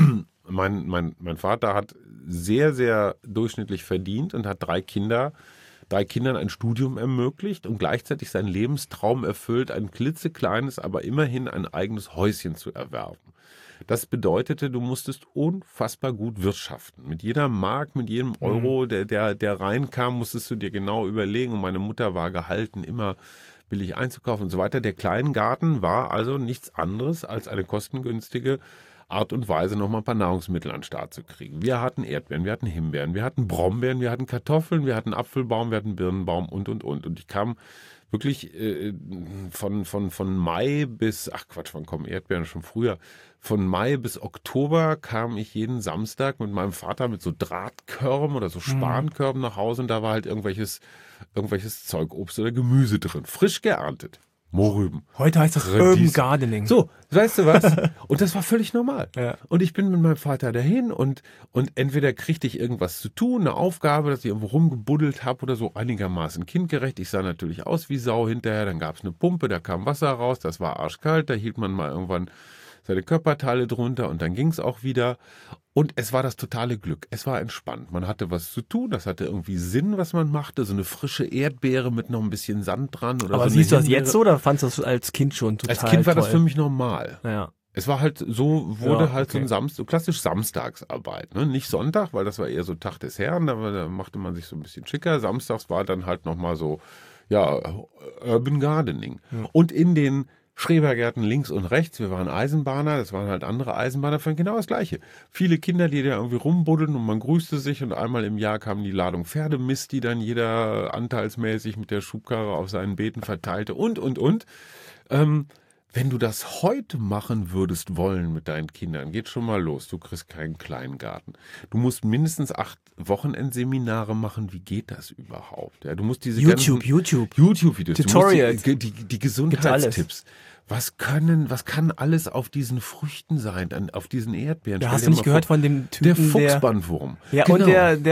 Speaker 2: mein Vater hat sehr, sehr durchschnittlich verdient und hat 3 Kindern ein Studium ermöglicht und gleichzeitig seinen Lebenstraum erfüllt, ein klitzekleines, aber immerhin ein eigenes Häuschen zu erwerben. Das bedeutete, du musstest unfassbar gut wirtschaften. Mit jeder Mark, mit jedem Euro, der reinkam, musstest du dir genau überlegen. Und meine Mutter war gehalten, immer billig einzukaufen und so weiter. Der Kleingarten war also nichts anderes als eine kostengünstige Art und Weise, nochmal ein paar Nahrungsmittel an den Start zu kriegen. Wir hatten Erdbeeren, wir hatten Himbeeren, wir hatten Brombeeren, wir hatten Kartoffeln, wir hatten Apfelbaum, wir hatten Birnenbaum und. Und ich kam wirklich von Mai bis, wann kommen Erdbeeren schon früher? Von Mai bis Oktober kam ich jeden Samstag mit meinem Vater mit so Drahtkörben oder so Spankörben nach Hause und da war halt irgendwelches Zeug, Obst oder Gemüse drin, frisch geerntet. Mohrrüben.
Speaker 1: Heute heißt das Urban Gardening.
Speaker 2: So, weißt du was? Und das war völlig normal.
Speaker 1: Ja.
Speaker 2: Und ich bin mit meinem Vater dahin und entweder kriegte ich irgendwas zu tun, eine Aufgabe, dass ich irgendwo rumgebuddelt habe oder so, einigermaßen kindgerecht. Ich sah natürlich aus wie Sau hinterher. Dann gab es eine Pumpe, da kam Wasser raus, das war arschkalt, da hielt man mal irgendwann seine Körperteile drunter und dann ging es auch wieder. Und es war das totale Glück. Es war entspannt. Man hatte was zu tun, das hatte irgendwie Sinn, was man machte. So eine frische Erdbeere mit noch ein bisschen Sand dran. Oder
Speaker 1: aber
Speaker 2: so
Speaker 1: siehst du das
Speaker 2: Himbeere.
Speaker 1: jetzt so oder fandst du das als Kind schon total
Speaker 2: Als Kind war
Speaker 1: toll?
Speaker 2: das für mich normal.
Speaker 1: Ja.
Speaker 2: Es war halt so, wurde
Speaker 1: Ja,
Speaker 2: halt so
Speaker 1: okay.
Speaker 2: ein so klassisch Samstagsarbeit. Ne? Nicht Sonntag, weil das war eher so Tag des Herrn, da machte man sich so ein bisschen schicker. Samstags war dann halt nochmal so, Urban Gardening.
Speaker 1: Ja.
Speaker 2: Und in den Schrebergärten links und rechts, wir waren Eisenbahner, das waren halt andere Eisenbahner, für genau das Gleiche. Viele Kinder, die da irgendwie rumbuddeln und man grüßte sich und einmal im Jahr kam die Ladung Pferdemist, die dann jeder anteilsmäßig mit der Schubkarre auf seinen Beeten verteilte und. Wenn du das heute machen würdest wollen mit deinen Kindern, geht schon mal los. Du kriegst keinen Kleingarten. Du musst mindestens 8 Wochenendseminare machen. Wie geht das überhaupt? Ja, du musst diese YouTube-Videos,
Speaker 1: Tutorials.
Speaker 2: die Gesundheitstipps. Was kann alles auf diesen Früchten sein, auf diesen Erdbeeren?
Speaker 1: Ja,
Speaker 2: Stell
Speaker 1: hast
Speaker 2: dir
Speaker 1: du nicht
Speaker 2: mal
Speaker 1: gehört
Speaker 2: vor,
Speaker 1: von dem Typen,
Speaker 2: der Fuchsbandwurm.
Speaker 1: Ja,
Speaker 2: Genau.
Speaker 1: und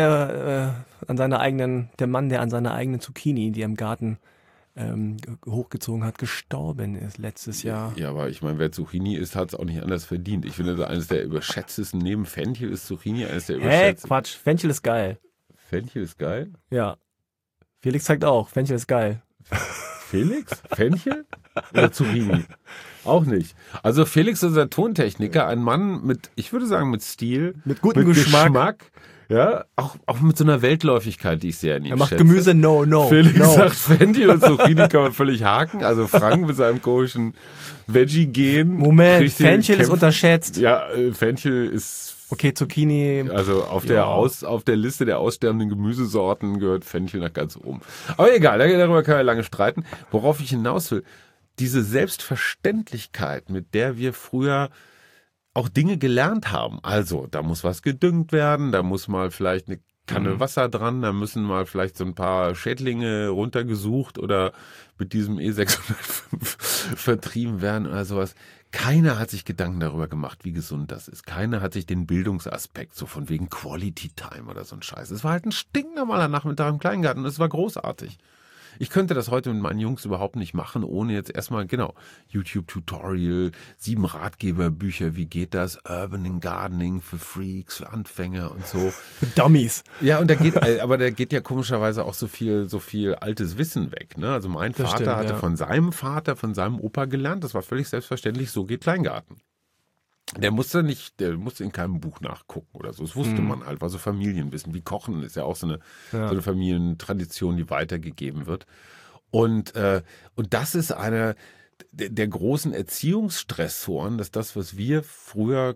Speaker 1: der Mann, der an seiner eigenen Zucchini, die er im Garten hochgezogen hat, gestorben ist letztes Jahr.
Speaker 2: Ja, aber ich meine, wer Zucchini isst, hat es auch nicht anders verdient. Ich finde, eines der überschätztesten, neben Fenchel ist Zucchini eines der überschätztesten.
Speaker 1: Quatsch, Fenchel ist geil.
Speaker 2: Fenchel ist geil?
Speaker 1: Ja. Felix sagt auch, Fenchel ist geil.
Speaker 2: Felix? Fenchel? Oder Zucchini? Auch nicht. Also Felix ist unser Tontechniker, ein Mann mit, ich würde sagen, mit Stil.
Speaker 1: Mit gutem Geschmack.
Speaker 2: Ja, auch mit so einer Weltläufigkeit, die ich sehr nicht
Speaker 1: Er macht
Speaker 2: schätze.
Speaker 1: Gemüse, no.
Speaker 2: Felix
Speaker 1: no.
Speaker 2: sagt, Fenchel und Zucchini kann man völlig haken. Also Frank mit seinem komischen Veggie-Gen.
Speaker 1: Moment,
Speaker 2: kriegt hier
Speaker 1: Fenchel ist
Speaker 2: Kämpfe.
Speaker 1: unterschätzt.
Speaker 2: Ja, Fenchel ist...
Speaker 1: Okay, Zucchini.
Speaker 2: Also auf der Liste der aussterbenden Gemüsesorten gehört Fenchel nach ganz oben. Aber egal, darüber kann man lange streiten. Worauf ich hinaus will, diese Selbstverständlichkeit, mit der wir früher auch Dinge gelernt haben. Also, da muss was gedüngt werden, da muss mal vielleicht eine Kanne Wasser dran, da müssen mal vielleicht so ein paar Schädlinge runtergesucht oder mit diesem E605 vertrieben werden oder sowas. Keiner hat sich Gedanken darüber gemacht, wie gesund das ist. Keiner hat sich den Bildungsaspekt, so von wegen Quality Time oder so ein Scheiß. Es war halt ein stinknormaler Nachmittag im Kleingarten und es war großartig. Ich könnte das heute mit meinen Jungs überhaupt nicht machen, ohne jetzt erstmal, YouTube-Tutorial, 7 Ratgeberbücher, wie geht das, Urban Gardening für Freaks, für Anfänger und so.
Speaker 1: Für Dummies.
Speaker 2: Ja, und da geht ja komischerweise auch so viel altes Wissen weg. Ne? Also mein
Speaker 1: Das
Speaker 2: Vater
Speaker 1: stimmt,
Speaker 2: hatte
Speaker 1: ja.
Speaker 2: von seinem Vater, von seinem Opa gelernt, das war völlig selbstverständlich, so geht Kleingarten. Der musste in keinem Buch nachgucken oder so. Das wusste man halt, war so Familienwissen. Wie Kochen ist ja auch so eine Familientradition, die weitergegeben wird. Und das ist einer der großen Erziehungsstressoren, dass das, was wir früher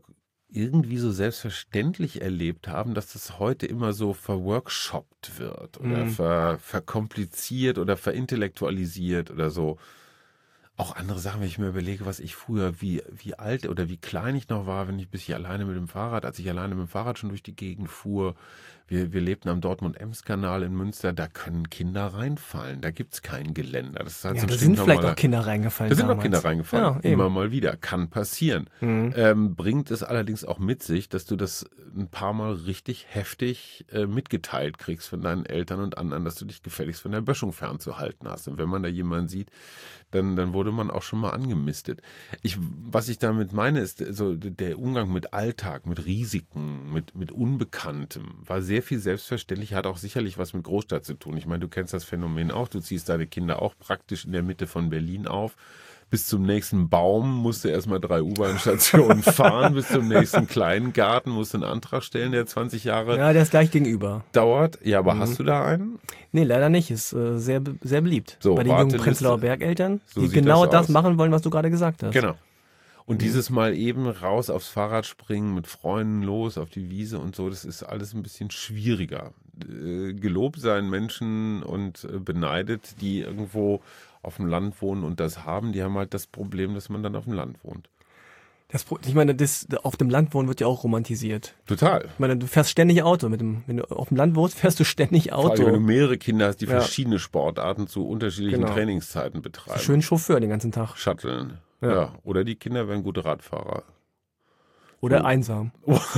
Speaker 2: irgendwie so selbstverständlich erlebt haben, dass das heute immer so verworkshoppt wird oder verkompliziert oder verintellektualisiert oder so. Auch andere Sachen, wenn ich mir überlege, was ich früher, wie alt oder wie klein ich noch war, wenn ich bis alleine mit dem Fahrrad, als ich alleine mit dem Fahrrad schon durch die Gegend fuhr. Wir lebten am Dortmund-Ems-Kanal in Münster, da können Kinder reinfallen, da gibt es kein Geländer. Das ist halt
Speaker 1: Ja,
Speaker 2: so ein
Speaker 1: da sind vielleicht
Speaker 2: stinknormaler-
Speaker 1: auch Kinder reingefallen.
Speaker 2: Da sind auch
Speaker 1: damals.
Speaker 2: Kinder reingefallen,
Speaker 1: Ja, eben.
Speaker 2: immer mal wieder, kann passieren. Bringt es allerdings auch mit sich, dass du das ein paar Mal richtig heftig mitgeteilt kriegst von deinen Eltern und anderen, dass du dich gefälligst von der Böschung fernzuhalten hast. Und wenn man da jemanden sieht, dann wurde man auch schon mal angemistet. Was ich damit meine, ist so der Umgang mit Alltag, mit Risiken, mit Unbekanntem, war sehr viel selbstverständlich, hat auch sicherlich was mit Großstadt zu tun. Ich meine, du kennst das Phänomen auch, du ziehst deine Kinder auch praktisch in der Mitte von Berlin auf. Bis zum nächsten Baum musst du erstmal 3 U-Bahn-Stationen fahren, bis zum nächsten kleinen Garten musst du einen Antrag stellen, der 20 Jahre
Speaker 1: Ja, der ist gleich gegenüber.
Speaker 2: dauert. Ja, aber hast du da einen?
Speaker 1: Nee, leider nicht. Ist sehr, sehr beliebt.
Speaker 2: So,
Speaker 1: bei den jungen
Speaker 2: Warteliste.
Speaker 1: Prenzlauer Bergeltern,
Speaker 2: So
Speaker 1: die
Speaker 2: sieht
Speaker 1: genau
Speaker 2: das
Speaker 1: das
Speaker 2: aus.
Speaker 1: machen wollen, was du gerade gesagt hast.
Speaker 2: Genau. Und dieses Mal eben raus aufs Fahrrad springen, mit Freunden los auf die Wiese und so, das ist alles ein bisschen schwieriger. Gelobt seien Menschen und beneidet, die irgendwo auf dem Land wohnen und das haben, die haben halt das Problem, dass man dann auf dem Land wohnt.
Speaker 1: Ich meine, auf dem Land wohnen wird ja auch romantisiert.
Speaker 2: Total.
Speaker 1: Ich meine, du fährst ständig Auto. Wenn du auf dem Land wohnst, fährst du ständig
Speaker 2: Vor allem,
Speaker 1: Auto.
Speaker 2: wenn du mehrere Kinder hast, die
Speaker 1: Ja.
Speaker 2: verschiedene Sportarten zu unterschiedlichen
Speaker 1: Genau.
Speaker 2: Trainingszeiten betreiben.
Speaker 1: Schön Chauffeur den ganzen Tag.
Speaker 2: Shutteln.
Speaker 1: Ja.
Speaker 2: Ja. Oder die Kinder werden gute Radfahrer.
Speaker 1: Oder einsam.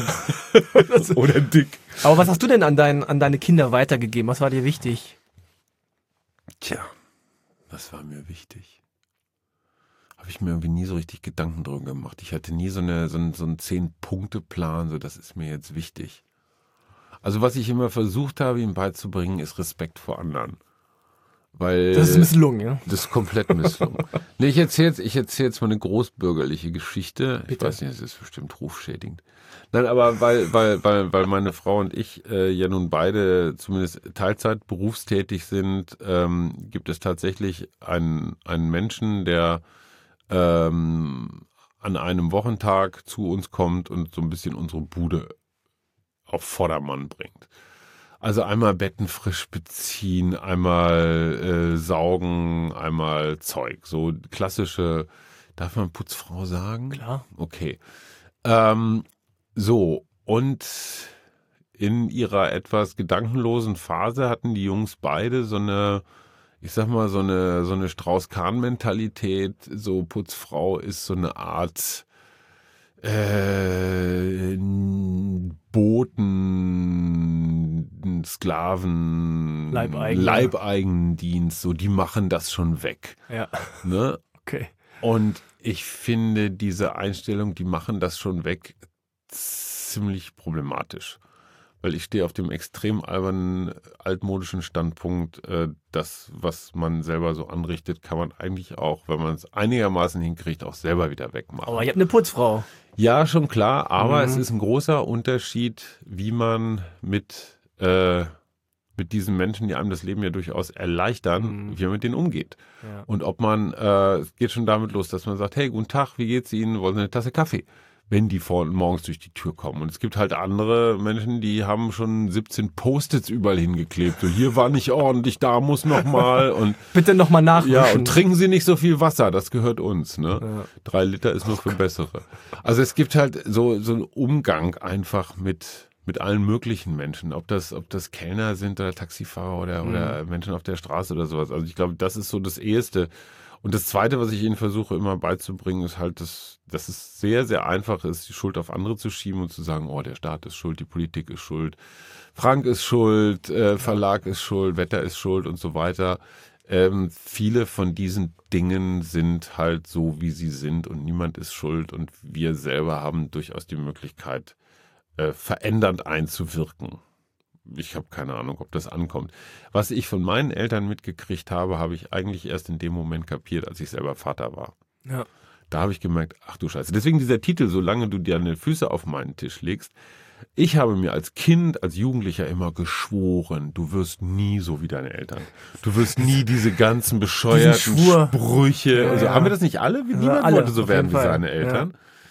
Speaker 2: Oder dick.
Speaker 1: Aber was hast du denn an deine Kinder weitergegeben? Was war dir wichtig?
Speaker 2: Tja, das war mir wichtig. Habe ich mir irgendwie nie so richtig Gedanken drüber gemacht. Ich hatte nie so einen 10-Punkte-Plan, so das ist mir jetzt wichtig. Also was ich immer versucht habe, ihm beizubringen, ist Respekt vor anderen. Weil
Speaker 1: Das ist misslungen, ja?
Speaker 2: das ist komplett misslungen. Nee, ich erzähle jetzt mal eine großbürgerliche Geschichte. Ich
Speaker 1: Bitte.
Speaker 2: weiß nicht, das ist bestimmt rufschädigend. Nein, aber weil meine Frau und ich ja nun beide zumindest Teilzeit berufstätig sind, gibt es tatsächlich einen Menschen, der an einem Wochentag zu uns kommt und so ein bisschen unsere Bude auf Vordermann bringt. Also einmal Betten frisch beziehen, einmal saugen, einmal Zeug. So klassische, darf man Putzfrau sagen?
Speaker 1: Klar.
Speaker 2: Okay. So, und in ihrer etwas gedankenlosen Phase hatten die Jungs beide so eine, ich sag mal, so eine Strauß-Kahn-Mentalität. So Putzfrau ist so eine Art Boten, Sklaven, Leibeigendienst, so, die machen das schon weg.
Speaker 1: Ja.
Speaker 2: Ne?
Speaker 1: Okay.
Speaker 2: Und ich finde diese Einstellung, die machen das schon weg, ziemlich problematisch. Weil ich stehe auf dem extrem albernen, altmodischen Standpunkt, das, was man selber so anrichtet, kann man eigentlich auch, wenn man es einigermaßen hinkriegt, auch selber wieder wegmachen.
Speaker 1: Aber ihr habt eine Putzfrau.
Speaker 2: Ja, schon klar, aber es ist ein großer Unterschied, wie man mit diesen Menschen, die einem das Leben ja durchaus erleichtern, wie man mit denen umgeht.
Speaker 1: Ja.
Speaker 2: Und ob man, es geht schon damit los, dass man sagt, hey, guten Tag, wie geht's Ihnen? Wollen Sie eine Tasse Kaffee? Wenn die morgens durch die Tür kommen. Und es gibt halt andere Menschen, die haben schon 17 Post-its überall hingeklebt. So, hier war nicht ordentlich, da muss noch mal. Und
Speaker 1: Bitte nochmal nachwischen.
Speaker 2: ja, und trinken Sie nicht so viel Wasser, das gehört uns. Ne?
Speaker 1: Ja.
Speaker 2: 3 Liter ist nur für bessere. Also es gibt halt so einen Umgang einfach mit allen möglichen Menschen. Ob das Kellner sind oder Taxifahrer oder Menschen auf der Straße oder sowas. Also ich glaube, das ist so das Erste. Und das Zweite, was ich ihnen versuche immer beizubringen, ist halt, dass es sehr, sehr einfach ist, die Schuld auf andere zu schieben und zu sagen, oh, der Staat ist schuld, die Politik ist schuld, Frank ist schuld, Verlag ist schuld, Wetter ist schuld und so weiter. Viele von diesen Dingen sind halt so, wie sie sind und niemand ist schuld und wir selber haben durchaus die Möglichkeit, verändernd einzuwirken. Ich habe keine Ahnung, ob das ankommt. Was ich von meinen Eltern mitgekriegt habe, habe ich eigentlich erst in dem Moment kapiert, als ich selber Vater war.
Speaker 1: Ja.
Speaker 2: Da habe ich gemerkt, ach du Scheiße. Deswegen dieser Titel, solange du deine Füße auf meinen Tisch legst. Ich habe mir als Kind, als Jugendlicher immer geschworen, du wirst nie so wie deine Eltern. Du wirst nie diese ganzen bescheuerten
Speaker 1: Schwur.
Speaker 2: Sprüche.
Speaker 1: Ja,
Speaker 2: Also,
Speaker 1: ja.
Speaker 2: haben wir das nicht alle? Niemand
Speaker 1: alle,
Speaker 2: wollte so
Speaker 1: auf
Speaker 2: werden
Speaker 1: jeden
Speaker 2: wie
Speaker 1: Fall.
Speaker 2: seine Eltern.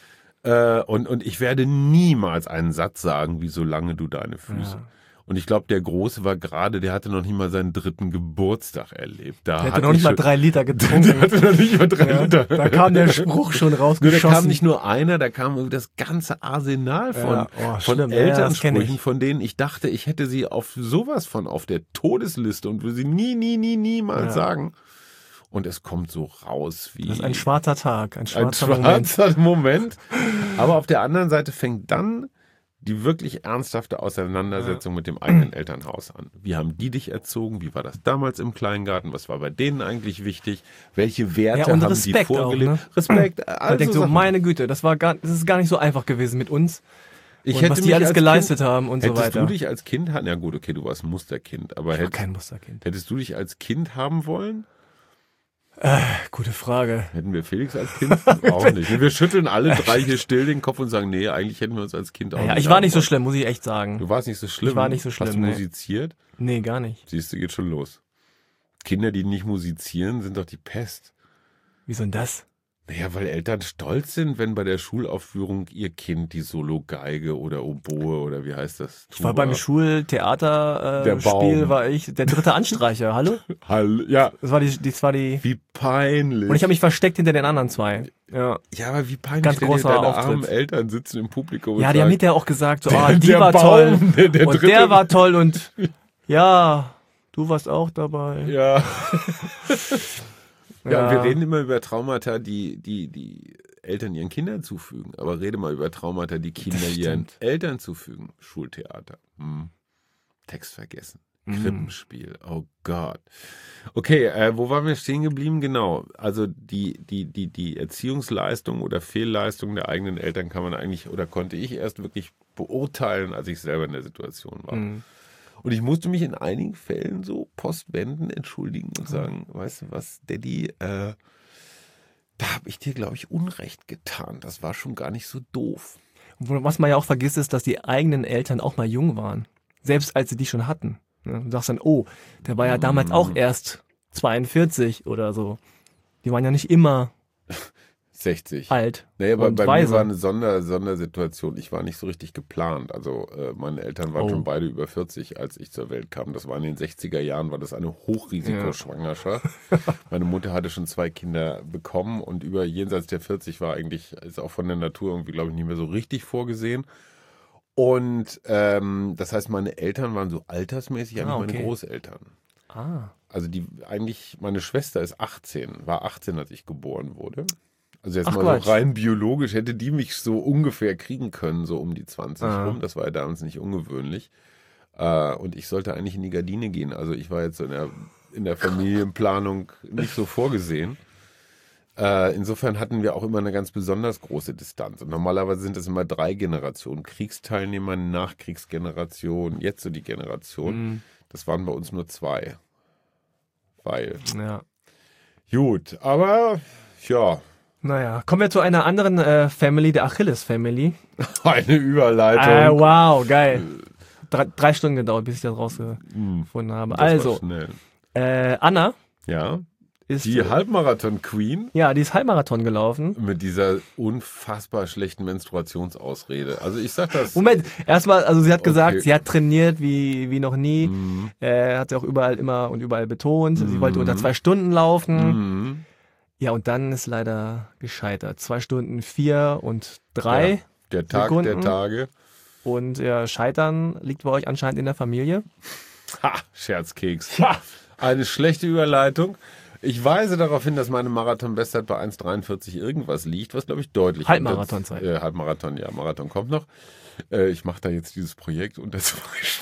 Speaker 2: Und ich werde niemals einen Satz sagen, wie solange du deine Füße.
Speaker 1: Ja.
Speaker 2: Und ich glaube, der Große war gerade, der hatte noch nicht mal seinen 3. Geburtstag erlebt. Da
Speaker 1: Der hatte noch nicht mal 3 Liter
Speaker 2: Der
Speaker 1: getrunken.
Speaker 2: hatte noch nicht mal 3 Liter.
Speaker 1: Da kam der Spruch schon
Speaker 2: Nur da
Speaker 1: rausgeschossen.
Speaker 2: kam nicht nur einer, da kam das ganze Arsenal von
Speaker 1: schlimm. Ja, das kenn
Speaker 2: Elternsprüchen,
Speaker 1: ich.
Speaker 2: von denen ich dachte, ich hätte sie auf sowas von auf der Todesliste und würde sie niemals sagen. Und es kommt so raus wie...
Speaker 1: Das ist ein schwarzer Tag, ein
Speaker 2: ein
Speaker 1: schwarzer
Speaker 2: schwarzer Moment. Aber auf der anderen Seite fängt dann die wirklich ernsthafte Auseinandersetzung mit dem eigenen Elternhaus an. Wie haben die dich erzogen? Wie war das damals im Kleingarten? Was war bei denen eigentlich wichtig? Welche Werte
Speaker 1: und
Speaker 2: haben
Speaker 1: Respekt
Speaker 2: die vorgelebt?
Speaker 1: auch, ne?
Speaker 2: Respekt.
Speaker 1: Man
Speaker 2: Also
Speaker 1: denkt so,
Speaker 2: Sachen.
Speaker 1: meine Güte, das ist gar nicht so einfach gewesen mit uns.
Speaker 2: Ich
Speaker 1: Und
Speaker 2: hätte
Speaker 1: was die
Speaker 2: mich
Speaker 1: alles
Speaker 2: als
Speaker 1: geleistet
Speaker 2: Kind,
Speaker 1: haben und so
Speaker 2: hättest
Speaker 1: weiter.
Speaker 2: du dich als Kind, ja gut, okay, du warst ein Musterkind, aber
Speaker 1: Ich war kein Musterkind.
Speaker 2: hättest du dich als Kind haben wollen?
Speaker 1: Gute Frage.
Speaker 2: Hätten wir Felix als Kind? Auch nicht. Wir schütteln alle 3 hier still den Kopf und sagen, nee, eigentlich hätten wir uns als Kind auch
Speaker 1: Ja,
Speaker 2: nicht
Speaker 1: ich war
Speaker 2: haben
Speaker 1: nicht so
Speaker 2: wollen.
Speaker 1: schlimm, muss ich echt sagen.
Speaker 2: Du warst nicht so schlimm.
Speaker 1: Ich war nicht so schlimm,
Speaker 2: Hast du
Speaker 1: nee.
Speaker 2: musiziert?
Speaker 1: Nee, gar nicht.
Speaker 2: Siehst du, geht schon los. Kinder, die nicht musizieren, sind doch die Pest.
Speaker 1: Wieso denn das?
Speaker 2: Naja, weil Eltern stolz sind, wenn bei der Schulaufführung ihr Kind die Solo-Geige oder Oboe oder wie heißt das?
Speaker 1: Ich war beim
Speaker 2: Der
Speaker 1: Schultheaterspiel,
Speaker 2: Baum.
Speaker 1: war ich der 3. Anstreicher. Hallo?
Speaker 2: Ja,
Speaker 1: Das war die.
Speaker 2: wie peinlich.
Speaker 1: Und ich habe mich versteckt hinter den anderen 2. Ja.
Speaker 2: Ja, aber wie peinlich,
Speaker 1: Ganz
Speaker 2: stell dir
Speaker 1: großer
Speaker 2: deine
Speaker 1: Auftritt.
Speaker 2: armen Eltern sitzen im Publikum
Speaker 1: Ja,
Speaker 2: und
Speaker 1: die haben
Speaker 2: sagen,
Speaker 1: hinterher auch gesagt, so, die
Speaker 2: der
Speaker 1: war
Speaker 2: Baum,
Speaker 1: toll.
Speaker 2: der
Speaker 1: Und
Speaker 2: dritte-
Speaker 1: der war toll und ja, du warst auch dabei.
Speaker 2: Ja. Ja, und wir
Speaker 1: Ja.
Speaker 2: reden immer über Traumata, die Eltern ihren Kindern zufügen. Aber rede mal über Traumata, die Kinder
Speaker 1: Das
Speaker 2: ihren
Speaker 1: stimmt.
Speaker 2: Eltern zufügen. Schultheater. Text vergessen. Krippenspiel. Oh Gott. Okay, wo waren wir stehen geblieben? Genau. Also die Erziehungsleistung oder Fehlleistung der eigenen Eltern kann man eigentlich oder konnte ich erst wirklich beurteilen, als ich selber in der Situation war. Und ich musste mich in einigen Fällen so postwenden, entschuldigen und sagen, weißt du was, Daddy, da habe ich dir, glaube ich, Unrecht getan. Das war schon gar nicht so doof.
Speaker 1: Was man ja auch vergisst, ist, dass die eigenen Eltern auch mal jung waren. Selbst als sie die schon hatten. Ja, du sagst dann, oh, der war ja damals auch erst 42 oder so. Die waren ja nicht immer
Speaker 2: 60.
Speaker 1: alt.
Speaker 2: Nee, aber
Speaker 1: und
Speaker 2: bei mir
Speaker 1: weise.
Speaker 2: war eine Sondersituation. Ich war nicht so richtig geplant. Also meine Eltern waren
Speaker 1: Oh.
Speaker 2: schon beide über 40, als ich zur Welt kam. Das war in den 60er Jahren, war das eine Hochrisikoschwangerschaft. Meine Mutter hatte schon 2 Kinder bekommen und über jenseits der 40 ist auch von der Natur irgendwie, glaube ich, nicht mehr so richtig vorgesehen. Und das heißt, meine Eltern waren so altersmäßig eigentlich meine
Speaker 1: okay.
Speaker 2: Großeltern.
Speaker 1: Ah,
Speaker 2: Also meine Schwester war 18, als ich geboren wurde. Also jetzt
Speaker 1: Ach,
Speaker 2: mal
Speaker 1: Quatsch.
Speaker 2: so rein biologisch hätte die mich so ungefähr kriegen können, so um die 20
Speaker 1: Ah.
Speaker 2: rum. Das war ja damals nicht ungewöhnlich. Und ich sollte eigentlich in die Gardine gehen. Also ich war jetzt so in der Familienplanung nicht so vorgesehen. Insofern hatten wir auch immer eine ganz besonders große Distanz. Und normalerweise sind es immer 3 Generationen. Kriegsteilnehmer, Nachkriegsgeneration, jetzt so die Generation. Das waren bei uns nur 2. Weil,
Speaker 1: ja.
Speaker 2: gut, aber ja,
Speaker 1: Naja, kommen wir zu einer anderen Family, der Achilles-Family.
Speaker 2: eine Überleitung.
Speaker 1: Wow, geil. 3 Stunden gedauert, bis ich das rausgefunden habe.
Speaker 2: Das war
Speaker 1: Also,
Speaker 2: schnell.
Speaker 1: Anna
Speaker 2: Ja,
Speaker 1: ist,
Speaker 2: die Halbmarathon-Queen
Speaker 1: ja, die ist Halbmarathon gelaufen.
Speaker 2: mit dieser unfassbar schlechten Menstruationsausrede. Also ich sag das.
Speaker 1: Moment, erstmal, also sie hat gesagt,
Speaker 2: Okay.
Speaker 1: sie hat trainiert wie noch nie. Hat sie auch überall betont. Sie wollte unter 2 Stunden laufen. Ja, und dann ist leider gescheitert. 2 Stunden 4 und 3.
Speaker 2: Ja, der Tag der
Speaker 1: Sekunden.
Speaker 2: Tage.
Speaker 1: Und Scheitern liegt bei euch anscheinend in der Familie.
Speaker 2: Ha, Scherzkeks. Eine schlechte Überleitung. Ich weise darauf hin, dass meine Marathon-Bestzeit bei 1,43 irgendwas liegt, was glaube ich deutlich
Speaker 1: Halbmarathonzeit.
Speaker 2: Halbmarathon, ja, Marathon kommt noch. Ich mache da jetzt dieses Projekt unter 2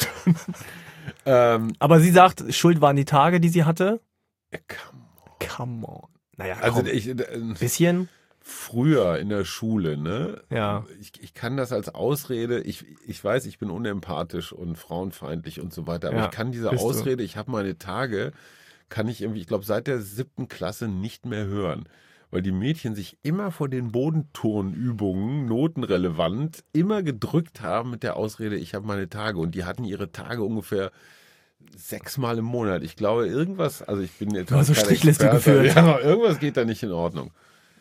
Speaker 2: Stunden.
Speaker 1: Aber sie sagt, Schuld waren die Tage, die sie hatte.
Speaker 2: Come on.
Speaker 1: Come on. Naja,
Speaker 2: Also
Speaker 1: komm. Bisschen.
Speaker 2: früher in der Schule, ne?
Speaker 1: Ja.
Speaker 2: Ich kann das als Ausrede, ich weiß, ich bin unempathisch und frauenfeindlich und so weiter, aber
Speaker 1: Ja,
Speaker 2: ich kann diese
Speaker 1: bist du.
Speaker 2: Ausrede, ich habe meine Tage, kann ich irgendwie, ich glaube, seit der 7. Klasse nicht mehr hören. Weil die Mädchen sich immer vor den Bodenturnübungen, notenrelevant, immer gedrückt haben mit der Ausrede, ich habe meine Tage. Und die hatten ihre Tage ungefähr 6-mal im Monat. Ich glaube, irgendwas, also ich bin jetzt
Speaker 1: Du hast so
Speaker 2: kein
Speaker 1: Strichliste
Speaker 2: Experte,
Speaker 1: geführt.
Speaker 2: ja, aber irgendwas geht da nicht in Ordnung.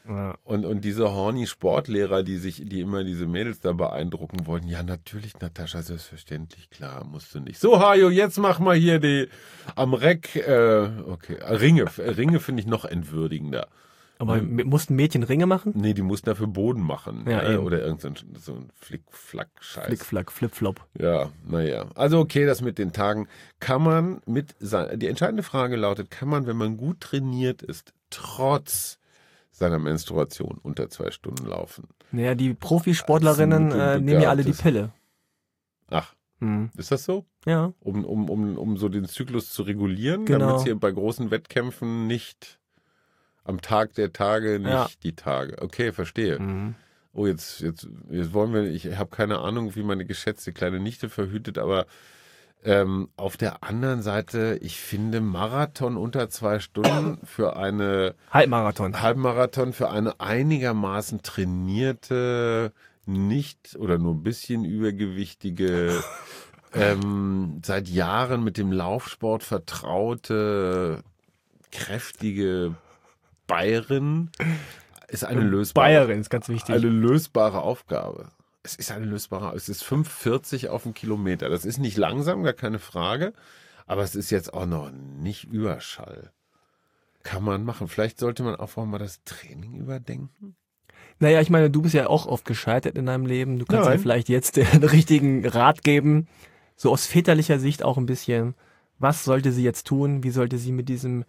Speaker 1: Ja.
Speaker 2: Und diese horny Sportlehrer, die immer diese Mädels da beeindrucken wollten, ja natürlich, Natascha, selbstverständlich, klar, musst du nicht. So, Hajo, jetzt mach mal hier die am Reck, okay, Ringe finde ich noch entwürdigender.
Speaker 1: Aber mussten Mädchen Ringe machen?
Speaker 2: Nee, die mussten dafür Boden machen.
Speaker 1: Ja, eben.
Speaker 2: Oder irgendein so ein Flick-Flack-Scheiß.
Speaker 1: Flick-Flack, Flip-Flop.
Speaker 2: Ja, naja. Also okay, das mit den Tagen. Die entscheidende Frage lautet, kann man, wenn man gut trainiert ist, trotz seiner Menstruation unter 2 Stunden laufen?
Speaker 1: Naja, die Profisportlerinnen nehmen ja alle die Pille.
Speaker 2: Ach, ist das so?
Speaker 1: Ja.
Speaker 2: Um so den Zyklus zu regulieren,
Speaker 1: Genau.
Speaker 2: damit es hier bei großen Wettkämpfen nicht am Tag der Tage nicht die Tage. Okay, verstehe. Oh, jetzt wollen wir, ich habe keine Ahnung, wie meine geschätzte kleine Nichte verhütet, aber auf der anderen Seite, ich finde Marathon unter 2 Stunden für eine Halbmarathon für eine einigermaßen trainierte, nicht oder nur ein bisschen übergewichtige, seit Jahren mit dem Laufsport vertraute, kräftige Bayerin ist eine lösbare.
Speaker 1: Bayerin ist ganz wichtig.
Speaker 2: Eine lösbare Aufgabe. Es ist 5,40 auf den Kilometer. Das ist nicht langsam, gar keine Frage. Aber es ist jetzt auch noch nicht Überschall. Kann man machen. Vielleicht sollte man auch mal das Training überdenken.
Speaker 1: Naja, ich meine, du bist ja auch oft gescheitert in deinem Leben. Du kannst ja vielleicht jetzt den richtigen Rat geben. So aus väterlicher Sicht auch ein bisschen. Was sollte sie jetzt tun? Wie sollte sie mit diesem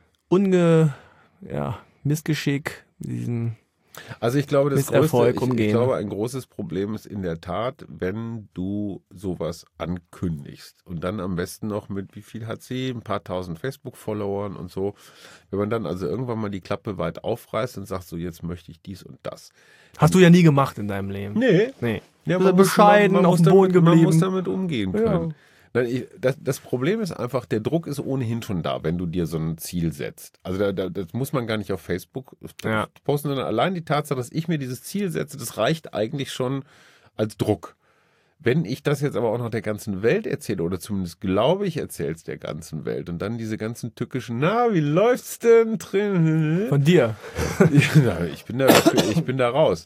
Speaker 1: Missgeschick, diesem
Speaker 2: Also ich glaube, ich
Speaker 1: umgehen.
Speaker 2: glaube, ein großes Problem ist in der Tat, wenn du sowas ankündigst und dann am besten noch mit, wie viel hat sie, ein paar tausend Facebook-Followern und so. Wenn man dann also irgendwann mal die Klappe weit aufreißt und sagt, so jetzt möchte ich dies und das.
Speaker 1: Hast du ja nie gemacht in deinem Leben.
Speaker 2: Nee. Ja,
Speaker 1: man bescheiden, auf dem Boden geblieben.
Speaker 2: Man muss damit umgehen können. Ja. Das Problem ist einfach, der Druck ist ohnehin schon da, wenn du dir so ein Ziel setzt. Also das muss man gar nicht auf Facebook posten, sondern allein die Tatsache, dass ich mir dieses Ziel setze, das reicht eigentlich schon als Druck. Wenn ich das jetzt aber auch noch der ganzen Welt erzähle, oder zumindest glaube ich, erzähle es der ganzen Welt und dann diese ganzen tückischen, wie läuft's denn drin?
Speaker 1: Von dir.
Speaker 2: Ich bin da raus.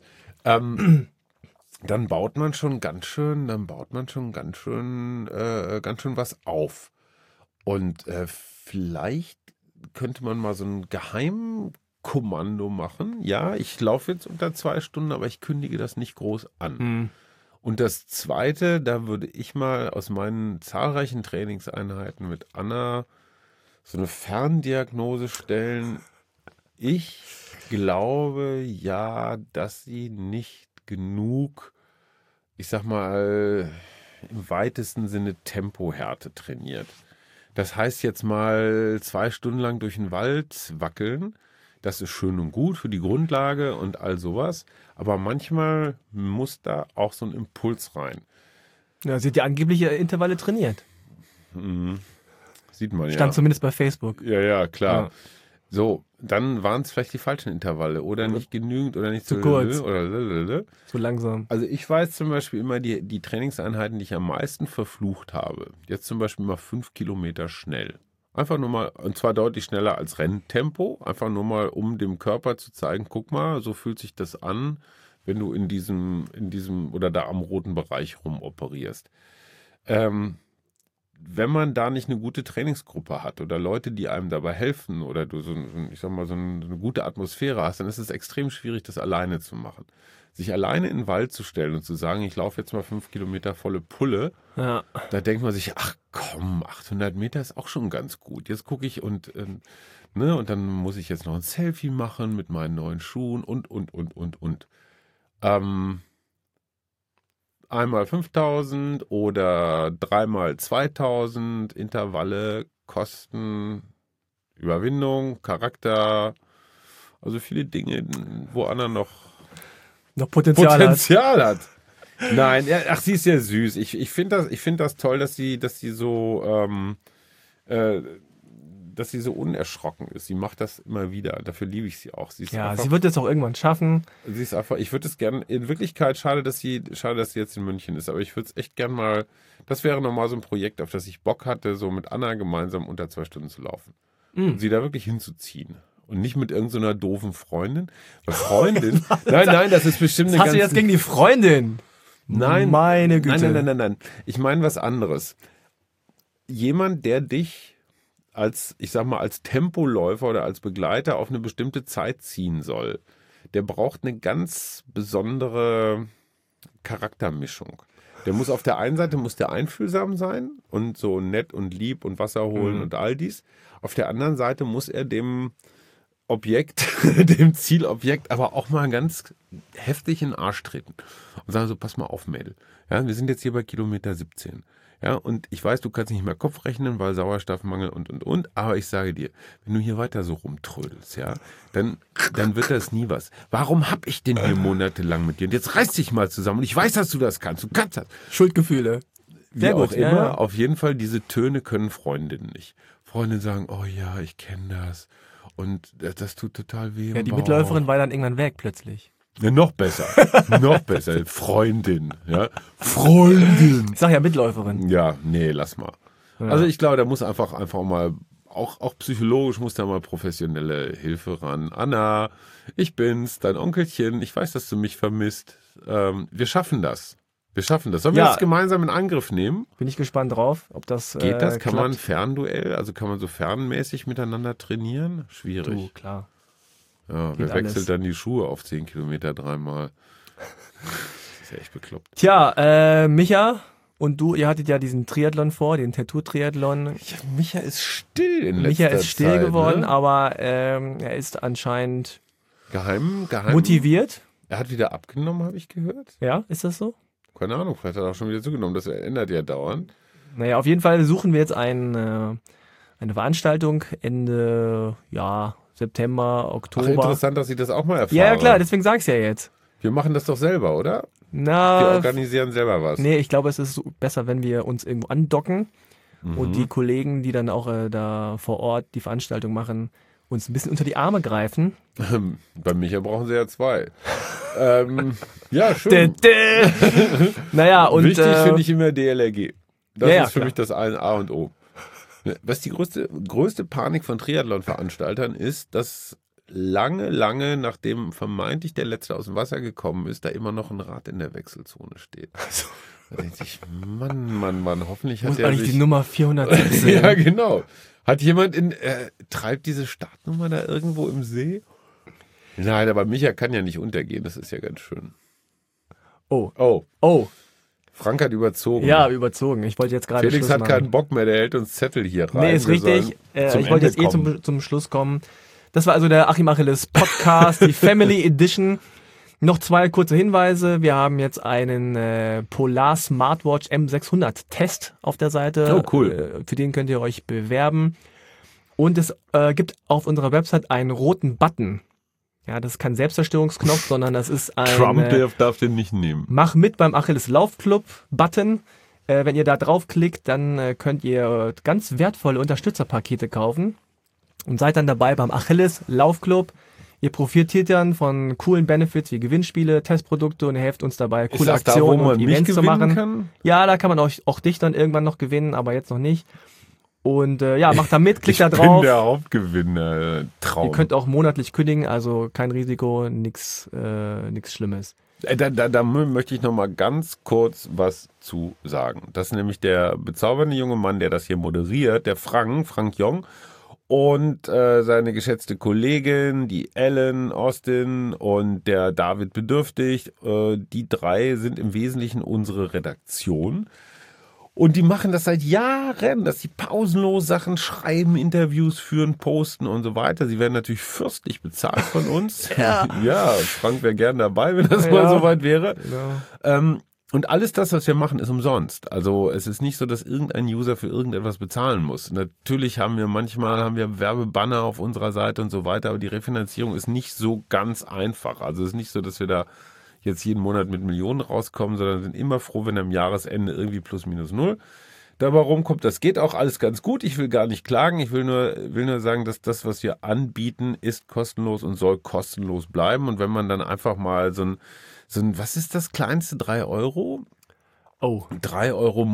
Speaker 2: Dann baut man schon ganz schön was auf. Und vielleicht könnte man mal so ein Geheimkommando machen. Ja, ich laufe jetzt unter 2 Stunden, aber ich kündige das nicht groß an. Und das Zweite, da würde ich mal aus meinen zahlreichen Trainingseinheiten mit Anna so eine Ferndiagnose stellen. Ich glaube ja, dass sie nicht genug, ich sag mal, im weitesten Sinne Tempohärte trainiert. Das heißt jetzt mal 2 Stunden lang durch den Wald wackeln. Das ist schön und gut für die Grundlage und all sowas. Aber manchmal muss da auch so ein Impuls rein.
Speaker 1: Ja, sie hat ja angeblich Intervalle trainiert.
Speaker 2: Sieht man
Speaker 1: Stand zumindest bei Facebook.
Speaker 2: Ja, klar. Ja. So, dann waren es vielleicht die falschen Intervalle oder nicht genügend oder nicht
Speaker 1: zu kurz
Speaker 2: oder
Speaker 1: zu langsam.
Speaker 2: Also ich weiß zum Beispiel immer die Trainingseinheiten, die ich am meisten verflucht habe. Jetzt zum Beispiel mal 5 Kilometer schnell. Einfach nur mal, und zwar deutlich schneller als Renntempo. Einfach nur mal, um dem Körper zu zeigen, guck mal, so fühlt sich das an, wenn du in diesem oder da am roten Bereich rumoperierst. Wenn man da nicht eine gute Trainingsgruppe hat oder Leute, die einem dabei helfen oder du so eine gute Atmosphäre hast, dann ist es extrem schwierig, das alleine zu machen. Sich alleine in den Wald zu stellen und zu sagen, ich laufe jetzt mal 5 Kilometer volle Pulle, da denkt man sich, ach komm, 800 Meter ist auch schon ganz gut. Jetzt gucke ich und dann muss ich jetzt noch ein Selfie machen mit meinen neuen Schuhen und. Einmal 5000 oder 3x 2000 Intervalle kosten Überwindung, Charakter, also viele Dinge, wo Anna noch Potenzial hat. Nein, sie ist ja süß. Ich finde das toll, dass sie so unerschrocken ist. Sie macht das immer wieder. Dafür liebe ich sie auch. Sie
Speaker 1: wird es auch irgendwann schaffen.
Speaker 2: Sie ist einfach, ich würde es gerne, in Wirklichkeit, schade, dass sie jetzt in München ist, aber ich würde es echt gern mal, das wäre nochmal so ein Projekt, auf das ich Bock hatte, so mit Anna gemeinsam unter 2 Stunden zu laufen. Und sie da wirklich hinzuziehen. Und nicht mit irgendeiner doofen Freundin. Weil Freundin, nein, das ist bestimmt eine
Speaker 1: Was hast du jetzt gegen die Freundin?
Speaker 2: Nein.
Speaker 1: Meine Güte.
Speaker 2: Nein. Ich meine was anderes. Jemand, der dich als, ich sag mal, als Tempoläufer oder als Begleiter auf eine bestimmte Zeit ziehen soll, der braucht eine ganz besondere Charaktermischung. Der muss auf der einen Seite muss der einfühlsam sein und so nett und lieb und Wasser holen und all dies. Auf der anderen Seite muss er dem Objekt, dem Zielobjekt, aber auch mal ganz heftig in den Arsch treten und sagen so, pass mal auf, Mädel. Ja, wir sind jetzt hier bei Kilometer 17. Ja, und ich weiß, du kannst nicht mehr Kopf rechnen, weil Sauerstoffmangel und. Aber ich sage dir, wenn du hier weiter so rumtrödelst, ja, dann wird das nie was. Warum hab ich denn hier monatelang mit dir? Und jetzt reiß dich mal zusammen. Und ich weiß, dass du das kannst. Du kannst das.
Speaker 1: Schuldgefühle.
Speaker 2: Wie auch immer, auf jeden Fall, diese Töne können Freundinnen nicht. Freundinnen sagen, oh ja, ich kenne das. Und das tut total weh.
Speaker 1: Ja, die Mitläuferin war dann irgendwann weg plötzlich.
Speaker 2: Ja, noch besser. Noch besser. Freundin. Ja. Freundin.
Speaker 1: Ich sag ja Mitläuferin.
Speaker 2: Ja, nee, lass mal.
Speaker 1: Ja.
Speaker 2: Also ich glaube, da muss einfach mal, auch psychologisch muss da mal professionelle Hilfe ran. Anna, ich bin's, dein Onkelchen. Ich weiß, dass du mich vermisst. Wir schaffen das. Sollen wir das gemeinsam in Angriff nehmen?
Speaker 1: Bin ich gespannt drauf, ob das
Speaker 2: geht das? Kann
Speaker 1: klappt.
Speaker 2: man Fernduell, also kann man so fernmäßig miteinander trainieren? Schwierig.
Speaker 1: Du, klar.
Speaker 2: Ja, wer wechselt dann die Schuhe auf 10 Kilometer dreimal? Das ist ja echt bekloppt.
Speaker 1: Tja, Micha und du, ihr hattet ja diesen Triathlon vor, den Tattoo-Triathlon.
Speaker 2: Ja, Micha ist still in letzter
Speaker 1: Micha ist still
Speaker 2: Zeit,
Speaker 1: geworden,
Speaker 2: ne?
Speaker 1: aber er ist anscheinend
Speaker 2: geheim
Speaker 1: motiviert.
Speaker 2: Er hat wieder abgenommen, habe ich gehört.
Speaker 1: Ja, ist das so?
Speaker 2: Keine Ahnung, vielleicht hat er auch schon wieder zugenommen. Das ändert ja dauernd.
Speaker 1: Naja, auf jeden Fall suchen wir jetzt eine Veranstaltung Ende September, Oktober.
Speaker 2: Ach, interessant, dass ich das auch mal erfahre.
Speaker 1: Ja, klar, deswegen sag ich's ja jetzt.
Speaker 2: Wir machen das doch selber, oder?
Speaker 1: Na,
Speaker 2: wir organisieren selber was.
Speaker 1: Nee, ich glaube, es ist besser, wenn wir uns irgendwo andocken und die Kollegen, die dann auch da vor Ort die Veranstaltung machen, uns ein bisschen unter die Arme greifen.
Speaker 2: Bei Micha brauchen sie ja 2. Ja, schön.
Speaker 1: Naja, und
Speaker 2: wichtig finde ich immer DLRG. Das ist für
Speaker 1: klar.
Speaker 2: mich das A und O. Was die größte Panik von Triathlon-Veranstaltern ist, dass lange, nachdem vermeintlich der Letzte aus dem Wasser gekommen ist, da immer noch ein Rad in der Wechselzone steht. Also, da denke ich, Mann, hoffentlich hat er sich...
Speaker 1: die Nummer 417.
Speaker 2: Ja, genau. Hat jemand treibt diese Startnummer da irgendwo im See? Nein, aber Micha kann ja nicht untergehen, das ist ja ganz schön.
Speaker 1: Oh.
Speaker 2: Frank hat überzogen.
Speaker 1: Ja, überzogen. Ich wollte jetzt gerade
Speaker 2: Felix
Speaker 1: Schluss
Speaker 2: hat
Speaker 1: machen.
Speaker 2: keinen Bock mehr, der hält uns Zettel hier rein.
Speaker 1: Nee, ist richtig. Ich wollte jetzt zum Schluss kommen. Das war also der Achim Achilles Podcast, die Family Edition. Noch 2 kurze Hinweise. Wir haben jetzt einen Polar Smartwatch M600 Test auf der Seite.
Speaker 2: Oh, cool.
Speaker 1: Für den könnt ihr euch bewerben. Und es gibt auf unserer Website einen roten Button. Ja, das ist kein Selbstzerstörungsknopf, sondern das ist ein...
Speaker 2: Trump darf den nicht nehmen.
Speaker 1: Mach mit beim Achilles Laufclub Button. Wenn ihr da draufklickt, dann könnt ihr ganz wertvolle Unterstützerpakete kaufen und seid dann dabei beim Achilles Laufclub. Ihr profitiert dann von coolen Benefits wie Gewinnspiele, Testprodukte und ihr helft uns dabei, coole Aktionen und Events zu machen.
Speaker 2: Kann?
Speaker 1: Ja, da kann man auch dich dann irgendwann noch gewinnen, aber jetzt noch nicht. Und macht da mit, klickt da drauf.
Speaker 2: Ich bin der Hauptgewinner. Traum.
Speaker 1: Ihr könnt auch monatlich kündigen, also kein Risiko, nix Schlimmes.
Speaker 2: Da möchte ich noch mal ganz kurz was zu sagen. Das ist nämlich der bezaubernde junge Mann, der das hier moderiert, der Frank Jong und seine geschätzte Kollegin, die Ellen Austin und der David Bedürftig. Die 3 sind im Wesentlichen unsere Redaktion. Und die machen das seit Jahren, dass sie pausenlos Sachen schreiben, Interviews führen, posten und so weiter. Sie werden natürlich fürstlich bezahlt von uns. Ja, Frank wäre gern dabei, wenn das mal soweit wäre. Genau. Und alles das, was wir machen, ist umsonst. Also es ist nicht so, dass irgendein User für irgendetwas bezahlen muss. Natürlich haben wir manchmal Werbebanner auf unserer Seite und so weiter, aber die Refinanzierung ist nicht so ganz einfach. Also es ist nicht so, dass wir da jetzt jeden Monat mit Millionen rauskommen, sondern sind immer froh, wenn am Jahresende irgendwie plus minus null dabei rumkommt. Das geht auch alles ganz gut. Ich will gar nicht klagen. Ich will nur sagen, dass das, was wir anbieten, ist kostenlos und soll kostenlos bleiben. Und wenn man dann einfach mal so ein was ist das kleinste? 3 Euro?
Speaker 1: Oh.
Speaker 2: 3 Euro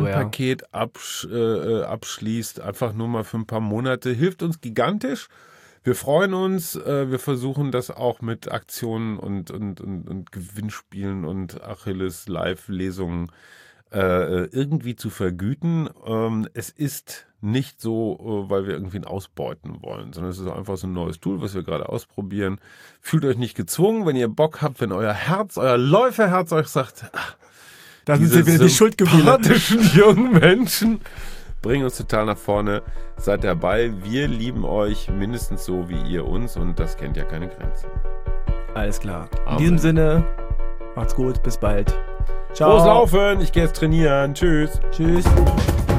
Speaker 2: Monats-Fanpaket abschließt, einfach nur mal für ein paar Monate, hilft uns gigantisch. Wir freuen uns, wir versuchen das auch mit Aktionen und Gewinnspielen und Achilles Live-Lesungen irgendwie zu vergüten. Es ist nicht so, weil wir irgendwen ausbeuten wollen, sondern es ist einfach so ein neues Tool, was wir gerade ausprobieren. Fühlt euch nicht gezwungen, wenn ihr Bock habt, wenn euer Herz, euer Läuferherz euch sagt,
Speaker 1: da sind sie wieder die Schuldgefühle.
Speaker 2: Sympathischen jungen Menschen bringen uns total nach vorne. Seid dabei. Wir lieben euch mindestens so wie ihr uns und das kennt ja keine Grenzen.
Speaker 1: Alles klar.
Speaker 2: Amen.
Speaker 1: In diesem Sinne, macht's gut, bis bald. Ciao.
Speaker 2: Frohes Laufen, ich gehe jetzt trainieren. Tschüss.
Speaker 1: Tschüss.